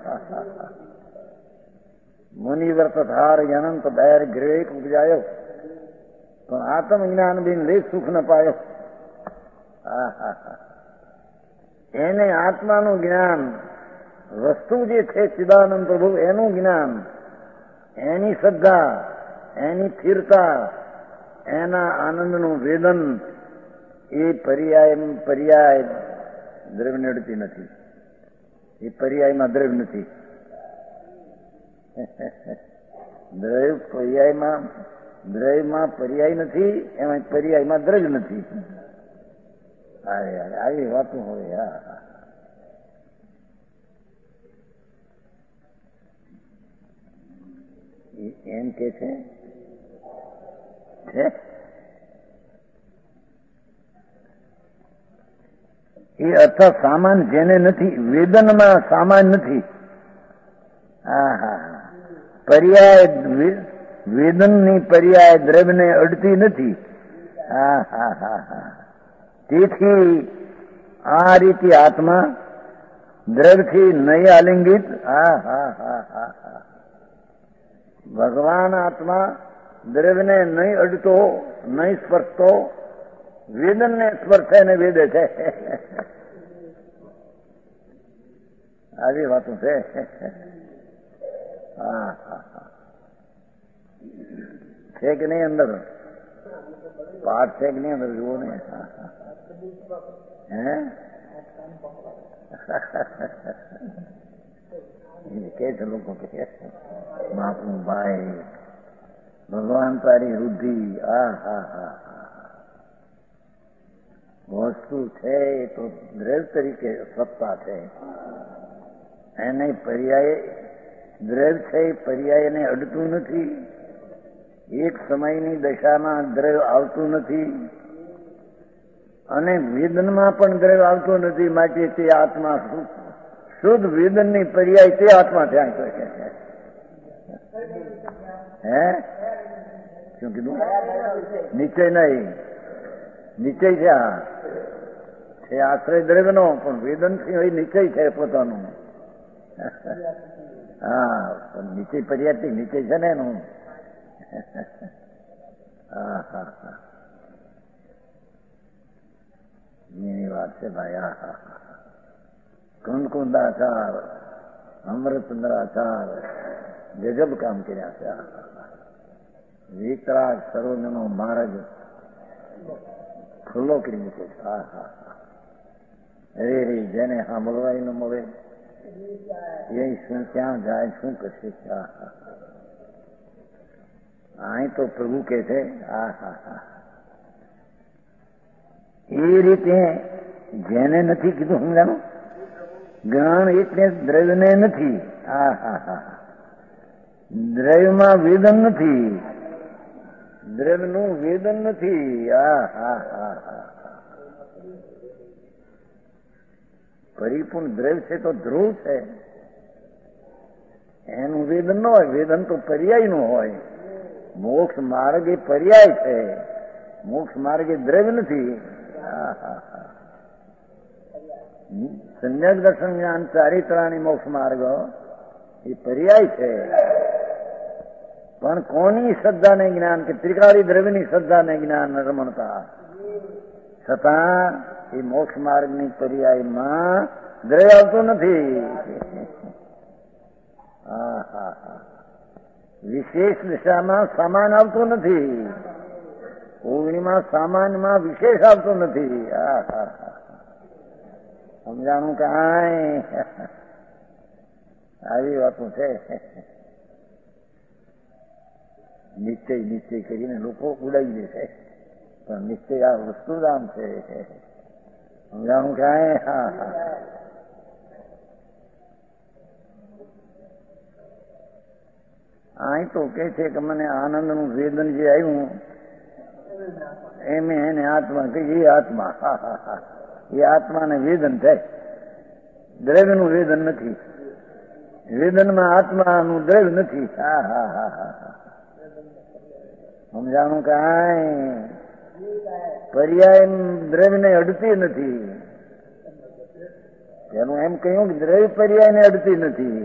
મુનિવ્રત ધાર અનંત બેર ગ્રેક ઉપજાયો પણ આત્મ જ્ઞાન બિન લેખ સુખ ન પાયો. એને આત્માનું જ્ઞાન, વસ્તુ જે છે ચિદાનંદ પ્રભુ એનું જ્ઞાન, એની શ્રદ્ધા, એની સ્થિરતા, એના આનંદનું વેદન એ પર્યાય પર્યાય દ્રવ્ય નડતી નથી. એ પર્યાયમાં દ્રવ્ય નથી. દ્રવ્ય પર્યાયમાં દ્રવ્યમાં પર્યાય નથી, એમાં પર્યાયમાં દ્રવ્ય નથી. આવી વાતો હોય. હા એમ કે છે એ અર્થ સામાન જેને નથી, વેદનમાં સામાન નથી. હા હા હા પર્યાય વેદનની પર્યાય દ્રવ્યને અડતી નથી. હા હા હા હા તેથી આ રીતે આત્મા દ્રવ્યથી નહીં આલિંગિત. હા હા હા હા હા ભગવાન આત્મા દ્રવ્યને નહીં અડતો, નહીં સ્પર્શતો, વેદનને સ્પર્શે ને વેદે છે. આવી વાતો છે. હા હા હા છે કે નહીં અંદર પાઠ છે કે નહીં અંદર જુઓ ને. હે કે છે લોકો કે બાપુ ભાઈ ભગવાન તારી વૃદ્ધિ. આ હા હા હા વસ્તુ છે એ તો દ્રવ્ય તરીકે સત્તા છે. એને પર્યાય દ્રવ્ય છે એ પર્યાયને અડતું નથી. એક સમયની દશામાં દ્રવ્ય આવતું નથી અને વેદનમાં પણ દ્રવ્ય આવતું નથી. માટે તે આત્મા શુદ્ધ વેદનની પર્યાય તે આત્મા ધ્યાન શકે છે. હે શું કીધું? નિશ્ચય નહીં, નિશ્ચય છે. આ છે આશ્રય દ્રવ્યનો પણ વેદનથી હોય નિશ્ચય છે પોતાનું. હા પણ નિશ્ચય પર્યાય નિશ્ચય છે ને એનું. હા હા હા એની વાત છે ભાઈ. હા હા હા કુંદકુંદાચાર અમૃતચંદ્રાચાર ગજબ કામ કર્યા છે. વિતરાગ સરોજનો માર્ગ ખુલ્લો કરી મૂકે છે. હા હા હા અરે રે જેને સાંભળવાય ન મળે એ શું ક્યાં જાય, શું કરશે. હા હા અહીં તો પ્રભુ કે છે. હા હા હા એ રીતે જેને નથી કીધું સમજાનું. જ્ઞાન એટલે દ્રવ્યને નથી. હા હા હા દ્રવ્યમાં વેદન નથી, દ્રવ્યનું વેદન નથી. હા હા હા હા પરિપૂર્ણ દ્રવ્ય છે તો ધ્રુવ છે, એનું વેદન ન હોય. વેદન તો પર્યાય નું હોય. મોક્ષ માર્ગ એ પર્યાય છે. મોક્ષ માર્ગ એ દ્રવ્ય નથી. સમ્યક દર્શન જ્ઞાન ચારિત્રાણી મોક્ષ માર્ગ એ પર્યાય છે. પણ કોની શ્રદ્ધા ને જ્ઞાન કે ત્રિકાળી દ્રવ્યની શ્રદ્ધા ને જ્ઞાન રમણતા છતાં એ મોક્ષ માર્ગની પર્યાયમાં દ્રવ્ય આવતો નથી. હા હા હા વિશેષ દિશામાં સામાન આવતો નથી. ઓગણીમાં સામાનમાં વિશેષ આવતો નથી. હા હા હા સમજાણું કાંઈ આવી વાતો છે. નિશ્ચય નિશ્ચય કરીને લોકો ઉડાવી દે છે, પણ નિશ્ચય આ વસ્તુદાન છે. સમજાણું કાંઈ. હા હા અહીં તો કે છે કે મને આનંદનું વેદન જે આવ્યું એમ એને આત્મા કહીએ. એ આત્મા હા હા હા એ આત્માને વેદન થાય, દ્રવ્યનું વેદન નથી. વેદનમાં આત્માનું દ્રવ્ય નથી. હા હા હા હા હા સમજાણું કાંઈ. પર્યાય દ્રવ્યને અડતી નથી. એનું એમ કહ્યું કે દ્રવ્ય પર્યાયને અડતી નથી.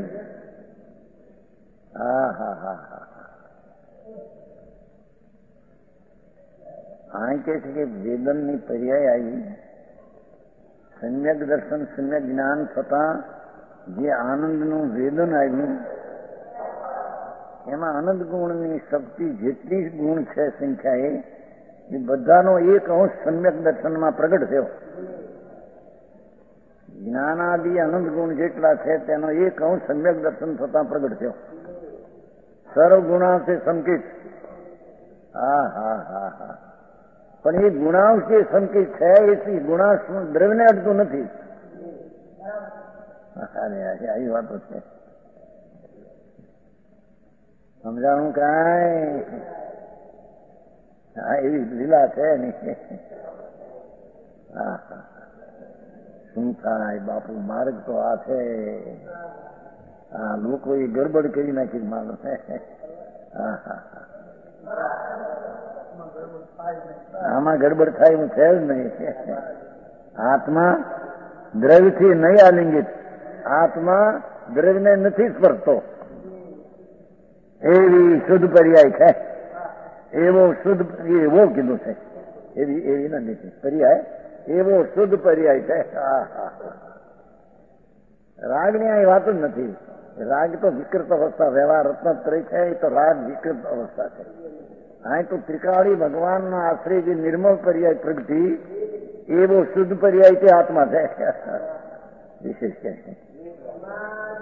હા હા હા હા અહીં કે છે કે વેદનની પર્યાય આવી. સમ્યક દર્શન સમ્યક જ્ઞાન થતાં જે આનંદનું વેદન આવ્યું એમાં આનંદ ગુણની શક્તિ જેટલી ગુણ છે સંખ્યા એ બધાનો એક અંશ સમ્યક દર્શનમાં પ્રગટ થયો. જ્ઞાનાદિ આનંદ ગુણ જેટલા છે તેનો એક અંશ સમ્યક દર્શન થતાં પ્રગટ થયો. સર્વ ગુણાંશ સંકિત. હા હા હા હા પણ એ ગુણાંશ જે સંકિત છે એ ગુણાંશ દ્રવ્યને અડતું નથી. આવી વાતો છે. સમજાણું કાંઈ. હા એવી લીલા છે નહીં. હા હા શું થાય બાપુ, માર્ગ તો આ છે. હા લોકો એ ગડબડ કરી નાખી માનો. હા હા આમાં ગડબડ થાય એવું છે જ નહીં. આત્મા દ્રવ્યથી નહીં આલિંગિત, આત્મા દ્રવ્યને નથી સ્પર્શતો એવી શુદ્ધ પર્યાય છે. એવો શુદ્ધ એવો કીધું છે. એવી એવી નથી પર્યાય, એવો શુદ્ધ પર્યાય છે. હા હા રાગની આ વાત જ નથી. રાગ તો વિકૃત અવસ્થા, વ્યવહાર રત્નત્રય છે એ તો રાગ વિકૃત અવસ્થા છે. અહીં તો ત્રિકાળી ભગવાનના આશ્રય જે નિર્મળ પર્યાય પ્રગતિ એવો શુદ્ધ પર્યાય તે આત્મા છે. વિશેષ કે